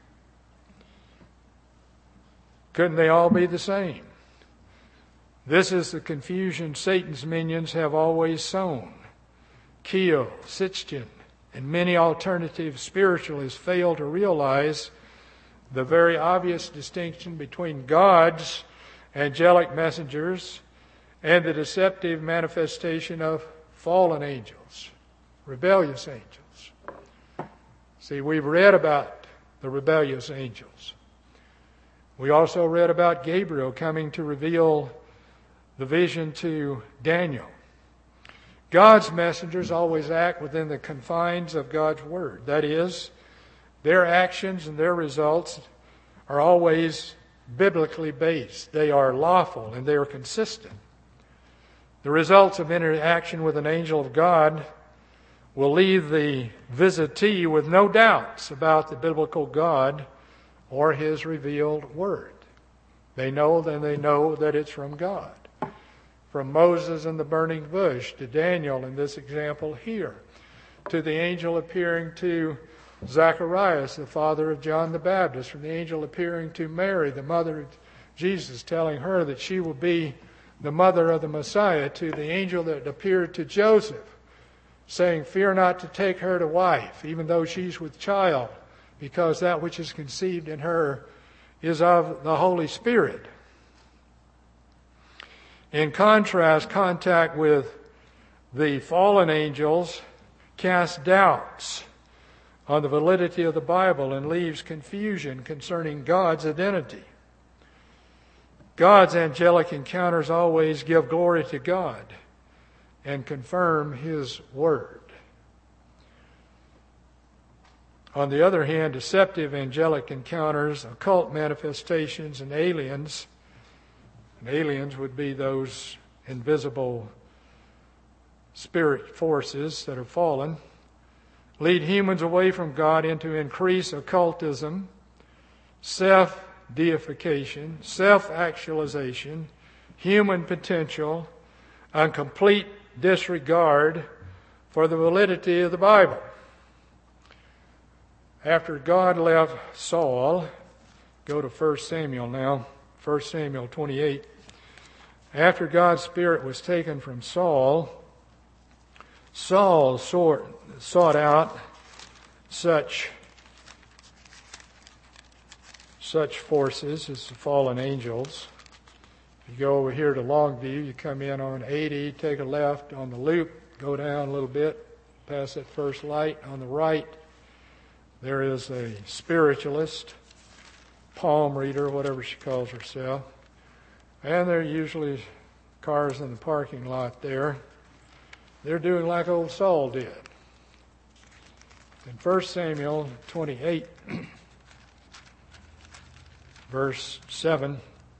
Couldn't they all be the same? This is the confusion Satan's minions have always sown. Keel, Sitchin, and many alternative spiritualists fail to realize the very obvious distinction between God's angelic messengers and the deceptive manifestation of fallen angels, rebellious angels. See, we've read about the rebellious angels. We also read about Gabriel coming to reveal the vision to Daniel. God's messengers always act within the confines of God's Word. That is, their actions and their results are always biblically based. They are lawful and they are consistent. The results of interaction with an angel of God will leave the visitee with no doubts about the biblical God or His revealed Word. They know, then they know that it's from God. From Moses and the burning bush to Daniel in this example here, to the angel appearing to Zacharias, the father of John the Baptist, from the angel appearing to Mary, the mother of Jesus, telling her that she will be the mother of the Messiah, to the angel that appeared to Joseph, saying, "Fear not to take her to wife, even though she's with child, because that which is conceived in her is of the Holy Spirit." In contrast, contact with the fallen angels casts doubts on the validity of the Bible and leaves confusion concerning God's identity. God's angelic encounters always give glory to God and confirm His Word. On the other hand, deceptive angelic encounters, occult manifestations, and aliens, and aliens would be those invisible spirit forces that are fallen, lead humans away from God into increased occultism, self-deification, self-actualization, human potential, and complete disregard for the validity of the Bible. After God left Saul, go to First Samuel now, First Samuel twenty-eight. After God's Spirit was taken from Saul, Saul sought, sought out such, such forces as the fallen angels. If you go over here to Longview, you come in on eighty, take a left on the loop, go down a little bit, past that first light. On the right, there is a spiritualist, palm reader, whatever she calls herself. And there are usually cars in the parking lot there. They're doing like old Saul did. In First Samuel twenty-eight, verse seven,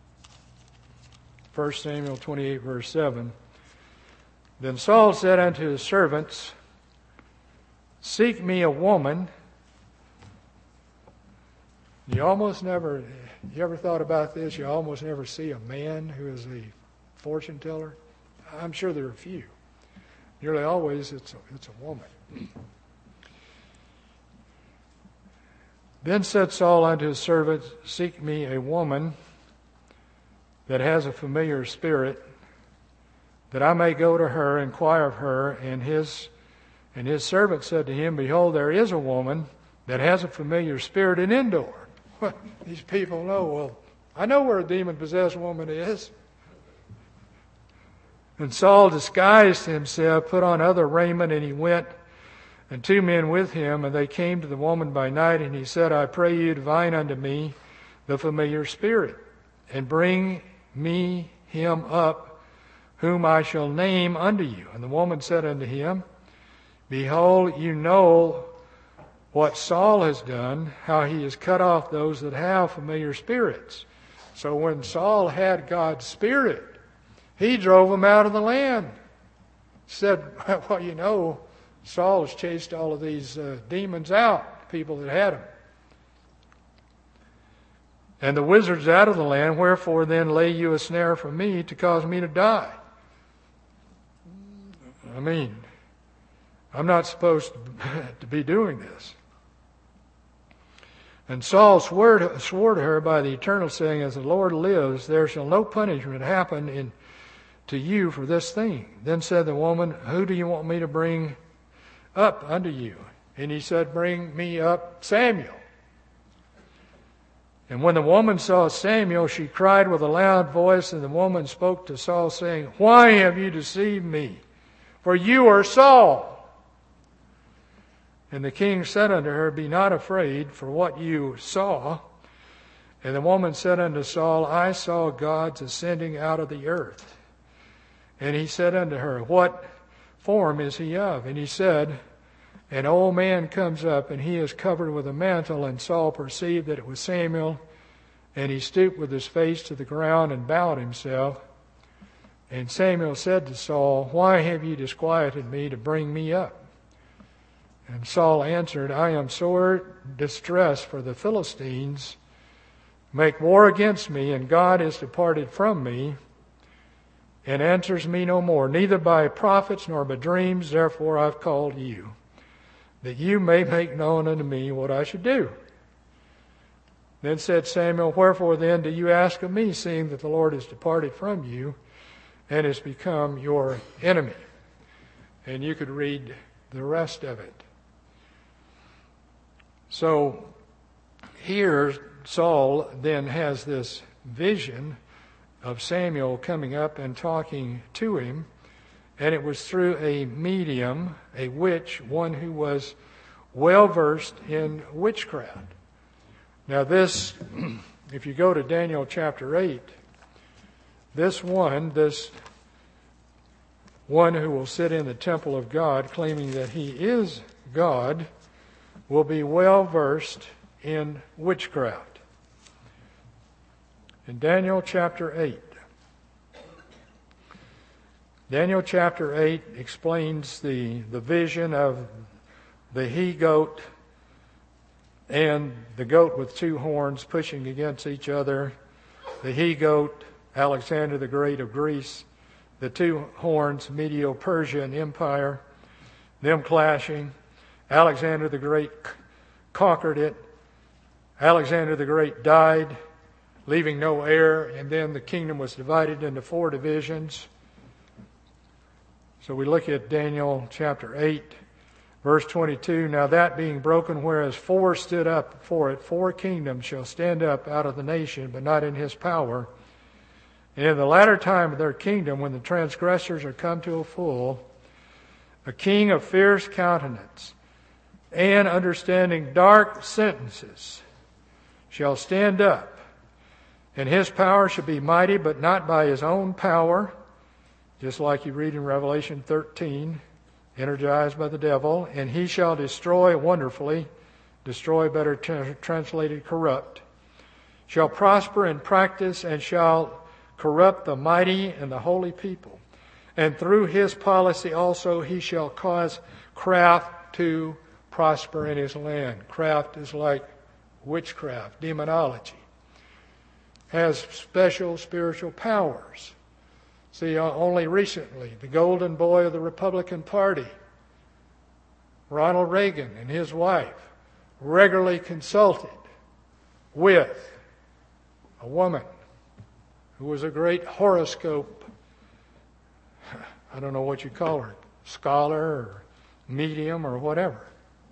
First Samuel twenty-eight, verse seven, then Saul said unto his servants, "Seek me a woman." You almost never, you ever thought about this? You almost never see a man who is a fortune teller. I'm sure there are a few. Nearly always it's a, it's a woman. Then said Saul unto his servants, "Seek me a woman that has a familiar spirit, that I may go to her, inquire of her." And his and his servant said to him, "Behold, there is a woman that has a familiar spirit in Endor." Well, these people know, well, I know where a demon-possessed woman is. And Saul disguised himself, put on other raiment, and he went, and two men with him, and they came to the woman by night, and he said, "I pray you, divine unto me the familiar spirit, and bring me him up, whom I shall name unto you." And the woman said unto him, "Behold, you know what Saul has done, how he has cut off those that have familiar spirits. So when Saul had God's Spirit, he drove them out of the land. Said, well, you know, Saul has chased all of these uh, demons out, people that had them. And the wizards out of the land, wherefore then lay you a snare for me to cause me to die? I mean, I'm not supposed to be doing this. And Saul swore to, swore to her by the Eternal, saying, as the Lord lives, there shall no punishment happen in, to you for this thing. Then said the woman, who do you want me to bring up unto you? And he said, bring me up Samuel. And when the woman saw Samuel, she cried with a loud voice, and the woman spoke to Saul, saying, why have you deceived me? For you are Saul. And the king said unto her, be not afraid for what you saw. And the woman said unto Saul, I saw gods ascending out of the earth. And he said unto her, what form is he of? And he said, an old man comes up, and he is covered with a mantle. And Saul perceived that it was Samuel, and he stooped with his face to the ground and bowed himself. And Samuel said to Saul, why have you disquieted me to bring me up? And Saul answered, I am sore distressed, for the Philistines make war against me, and God is departed from me, and answers me no more, neither by prophets nor by dreams. Therefore I've called you, that you may make known unto me what I should do. Then said Samuel, wherefore then do you ask of me, seeing that the Lord is departed from you, and has become your enemy? And you could read the rest of it. So here Saul then has this vision of Samuel coming up and talking to him. And it was through a medium, a witch, one who was well versed in witchcraft. Now this, if you go to Daniel chapter eight, this one, this one who will sit in the temple of God claiming that he is God, will be well versed in witchcraft. In Daniel chapter eight, Daniel chapter eight explains the, the vision of the he-goat and the goat with two horns pushing against each other. The he-goat, Alexander the Great of Greece. The two horns, Medo-Persian Empire. Them clashing. Alexander the Great conquered it. Alexander the Great died, leaving no heir, and then the kingdom was divided into four divisions. So we look at Daniel chapter eight, verse twenty-two. Now that being broken, whereas four stood up for it, four kingdoms shall stand up out of the nation, but not in his power. And in the latter time of their kingdom, when the transgressors are come to a full, a king of fierce countenance and understanding dark sentences shall stand up, and his power shall be mighty, but not by his own power, just like you read in Revelation thirteen, energized by the devil. And he shall destroy wonderfully, destroy better tra- translated corrupt, shall prosper in practice, and shall corrupt the mighty and the holy people. And through his policy also he shall cause craft to prosper in his land. Craft is like witchcraft, demonology. Has special spiritual powers. See, only recently, the golden boy of the Republican Party, Ronald Reagan, and his wife regularly consulted with a woman who was a great horoscope, I don't know what you call her, scholar or medium or whatever.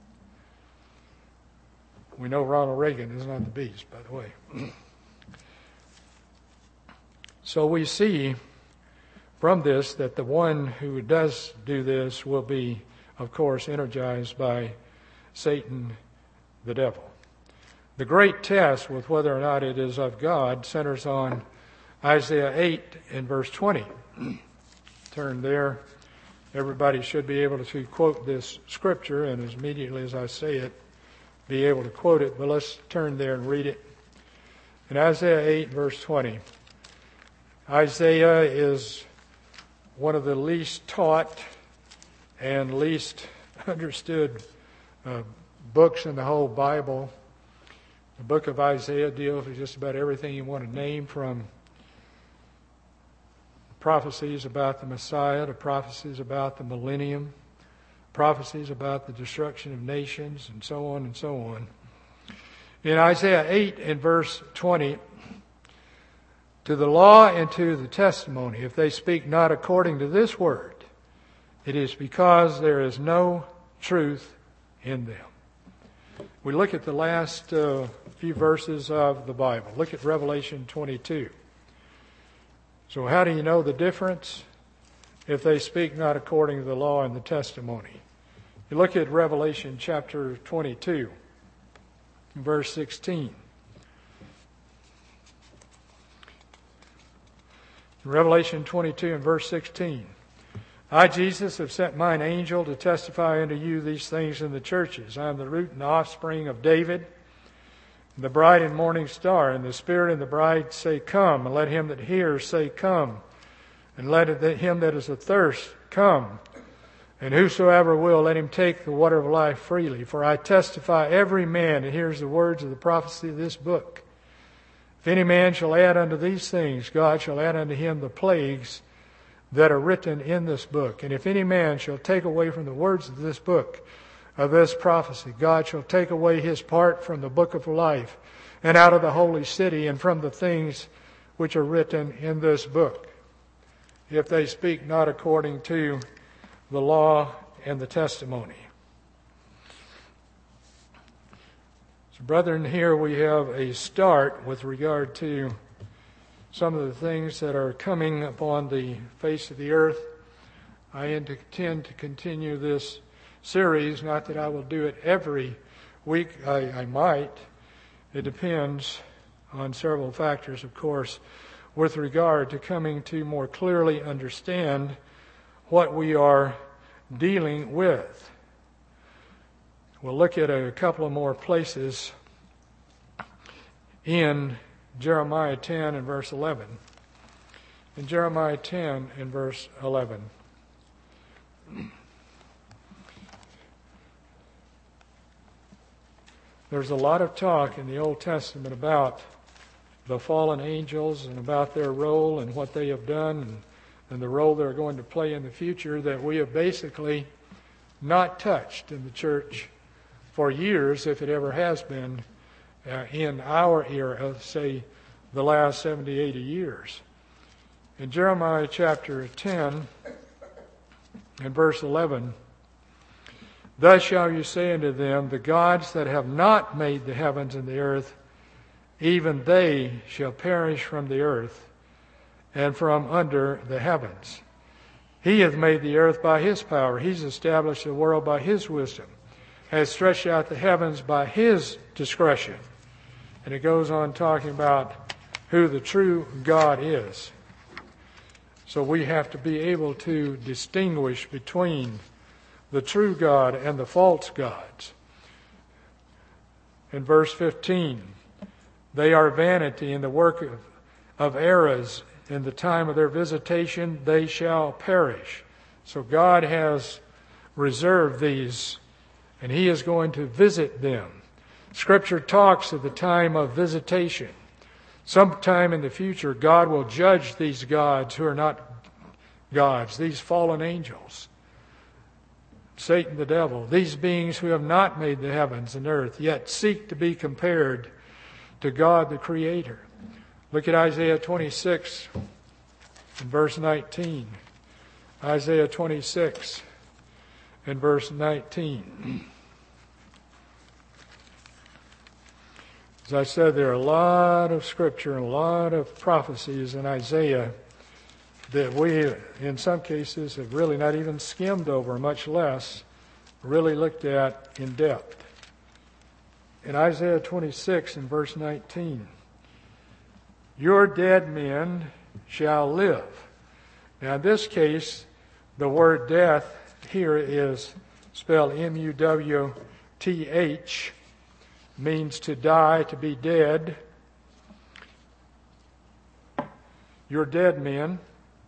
We know Ronald Reagan is not the beast, by the way. So we see from this that the one who does do this will be, of course, energized by Satan, the devil. The great test with whether or not it is of God centers on Isaiah eight and verse twenty. Turn there. Everybody should be able to quote this scripture, and as immediately as I say it, be able to quote it, but let's turn there and read it. In Isaiah eight, verse twenty, Isaiah is one of the least taught and least understood uh, books in the whole Bible. The book of Isaiah deals with just about everything you want to name, from prophecies about the Messiah to prophecies about the millennium, prophecies about the destruction of nations, and so on and so on. In Isaiah eight and verse twenty, to the law and to the testimony, if they speak not according to this word, it is because there is no truth in them. We look at the last uh, few verses of the Bible. Look at Revelation twenty-two. So how do you know the difference? If they speak not according to the law and the testimony. You look at Revelation chapter twenty-two, verse sixteen. Revelation twenty-two and verse sixteen. I, Jesus, have sent mine angel to testify unto you these things in the churches. I am the root and the offspring of David, the bride and morning star. And the Spirit and the bride say, Come. And let him that hears say, Come. And let him that is athirst come. And whosoever will, let him take the water of life freely. For I testify every man, and here's the words of the prophecy of this book. If any man shall add unto these things, God shall add unto him the plagues that are written in this book. And if any man shall take away from the words of this book, of this prophecy, God shall take away his part from the book of life, and out of the holy city, and from the things which are written in this book, if they speak not according to the law and the testimony. So, brethren, here we have a start with regard to some of the things that are coming upon the face of the earth. I intend to continue this series, not that I will do it every week. I, I might. It depends on several factors, of course, with regard to coming to more clearly understand what we are dealing with. We'll look at a couple of more places in Jeremiah ten and verse eleven. In Jeremiah ten and verse eleven. There's a lot of talk in the Old Testament about the fallen angels and about their role and what they have done and, and the role they're going to play in the future that we have basically not touched in the church for years, if it ever has been, uh, in our era, say the last seventy, eighty years. In Jeremiah chapter ten and verse eleven, thus shall you say unto them, the gods that have not made the heavens and the earth, even they shall perish from the earth and from under the heavens. He hath made the earth by his power. He's established the world by his wisdom, has stretched out the heavens by his discretion. And it goes on talking about who the true God is. So we have to be able to distinguish between the true God and the false gods. In verse fifteen, they are vanity in the work of, of eras. In the time of their visitation, they shall perish. So God has reserved these, and he is going to visit them. Scripture talks of the time of visitation. Sometime in the future, God will judge these gods who are not gods, these fallen angels, Satan the devil, these beings who have not made the heavens and earth, yet seek to be compared to God the Creator. Look at Isaiah twenty-six and verse nineteen. Isaiah twenty-six and verse nineteen. As I said, there are a lot of scripture and a lot of prophecies in Isaiah that we, in some cases, have really not even skimmed over, much less really looked at in depth. In Isaiah twenty-six and verse nineteen, your dead men shall live. Now, in this case, the word death here is spelled M U W T H, means to die, to be dead. Your dead men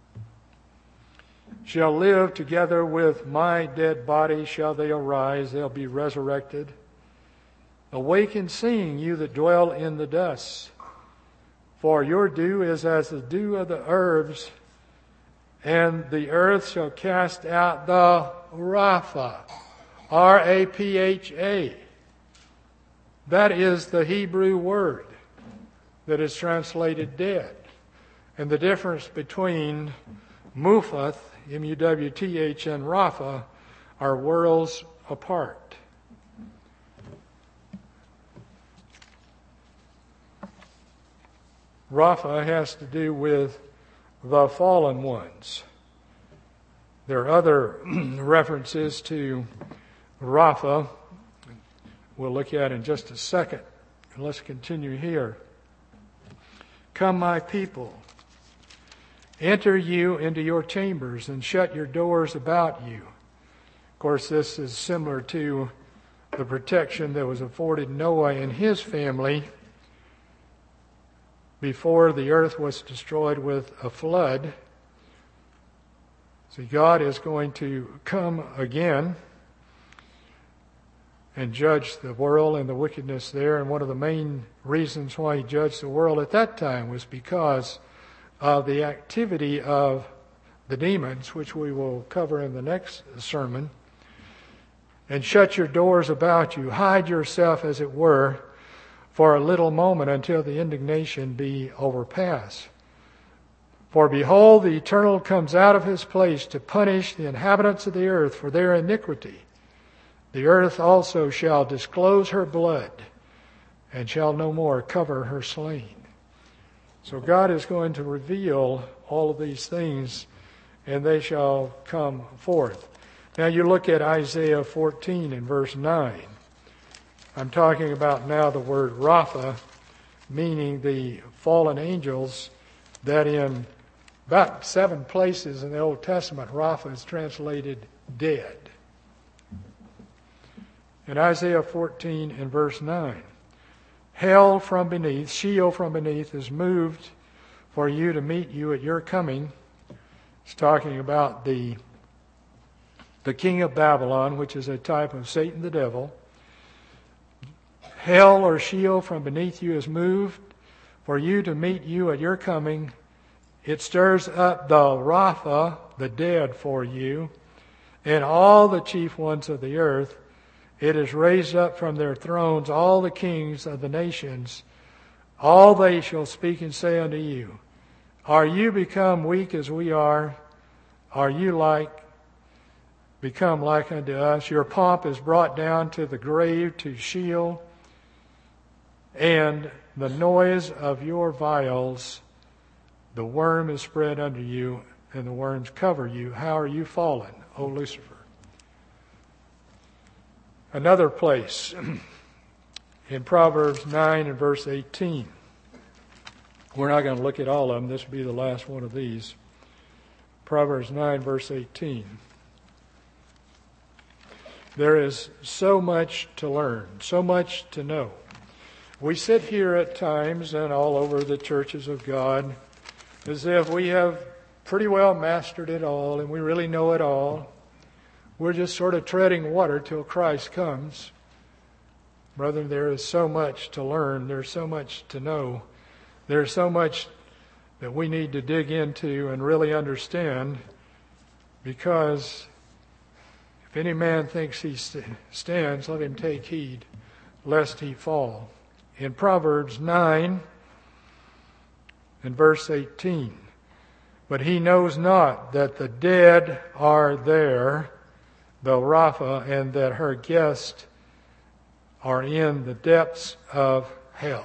shall live together with my dead body, shall they arise, they'll be resurrected. Awake and sing, you that dwell in the dust, for your dew is as the dew of the herbs, and the earth shall cast out the Rapha, R A P H A. That is the Hebrew word that is translated dead. And the difference between Muphath, M U W T H, and Rapha are worlds apart. Rapha has to do with the fallen ones. There are other references to Rapha we'll look at in just a second. And let's continue here. Come, my people, enter you into your chambers and shut your doors about you. Of course, this is similar to the protection that was afforded Noah and his family before the earth was destroyed with a flood. See, God is going to come again and judge the world and the wickedness there. And one of the main reasons why he judged the world at that time was because of the activity of the demons, which we will cover in the next sermon. And shut your doors about you. Hide yourself, as it were, for a little moment until the indignation be overpassed. For behold, the Eternal comes out of his place to punish the inhabitants of the earth for their iniquity. The earth also shall disclose her blood, and shall no more cover her slain. So God is going to reveal all of these things, and they shall come forth. Now you look at Isaiah fourteen and verse nine. I'm talking about now the word Rapha, meaning the fallen angels, that in about seven places in the Old Testament, Rapha is translated dead. In Isaiah fourteen and verse nine, hell from beneath, Sheol from beneath, is moved for you to meet you at your coming. It's talking about the, the king of Babylon, which is a type of Satan the devil. Hell or Sheol from beneath you is moved for you to meet you at your coming. It stirs up the Rapha, the dead, for you, and all the chief ones of the earth. It is raised up from their thrones all the kings of the nations. All they shall speak and say unto you, are you become weak as we are? Are you like, become like unto us? Your pomp is brought down to the grave, to Sheol, and the noise of your vials, the worm is spread under you, and the worms cover you. How are you fallen, O Lucifer? Another place in Proverbs nine and verse eighteen. We're not going to look at all of them. This will be the last one of these. Proverbs nine verse eighteen. There is so much to learn, so much to know. We sit here at times and all over the churches of God as if we have pretty well mastered it all and we really know it all. We're just sort of treading water till Christ comes. Brethren, there is so much to learn. There's so much to know. There's so much that we need to dig into and really understand, because if any man thinks he st- stands, let him take heed lest he fall. In Proverbs nine and verse eighteen, but he knows not that the dead are there, the Rapha, and that her guests are in the depths of hell.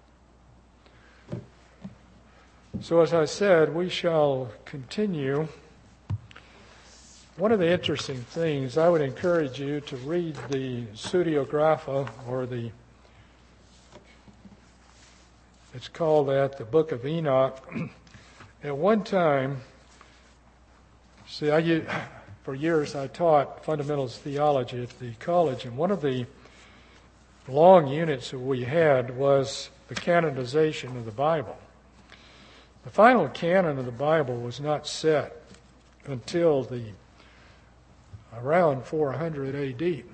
So as I said, we shall continue. One of the interesting things, I would encourage you to read the Pseudeographa, or the, it's called that, the Book of Enoch. At one time, see, I, for years I taught fundamentals theology at the college, and one of the long units that we had was the canonization of the Bible. The final canon of the Bible was not set until the around four hundred A D.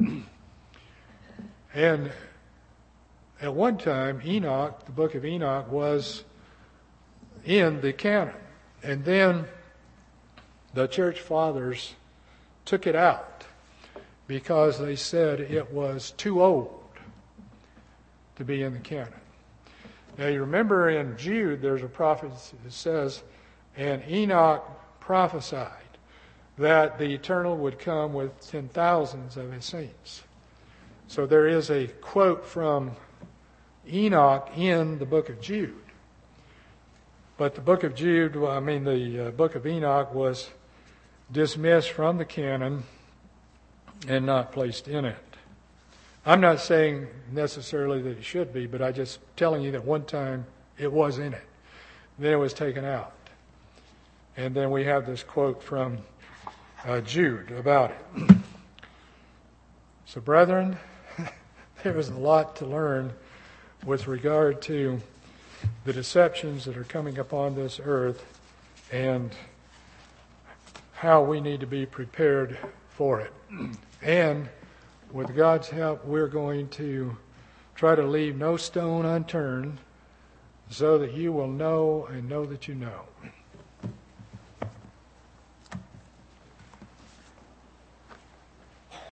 And at one time, Enoch, the book of Enoch, was in the canon. And then the church fathers took it out because they said it was too old to be in the canon. Now you remember in Jude there's a prophet that says, and Enoch prophesied that the Eternal would come with ten thousands of his saints. So there is a quote from Enoch in the book of Jude. But the book of Jude, I mean the uh, book of Enoch was dismissed from the canon and not placed in it. I'm not saying necessarily that it should be, but I'm just telling you that one time it was in it. Then it was taken out. And then we have this quote from uh, Jude about it. So, brethren, there is a lot to learn with regard to the deceptions that are coming upon this earth and how we need to be prepared for it. And with God's help, we're going to try to leave no stone unturned so that you will know and know that you know.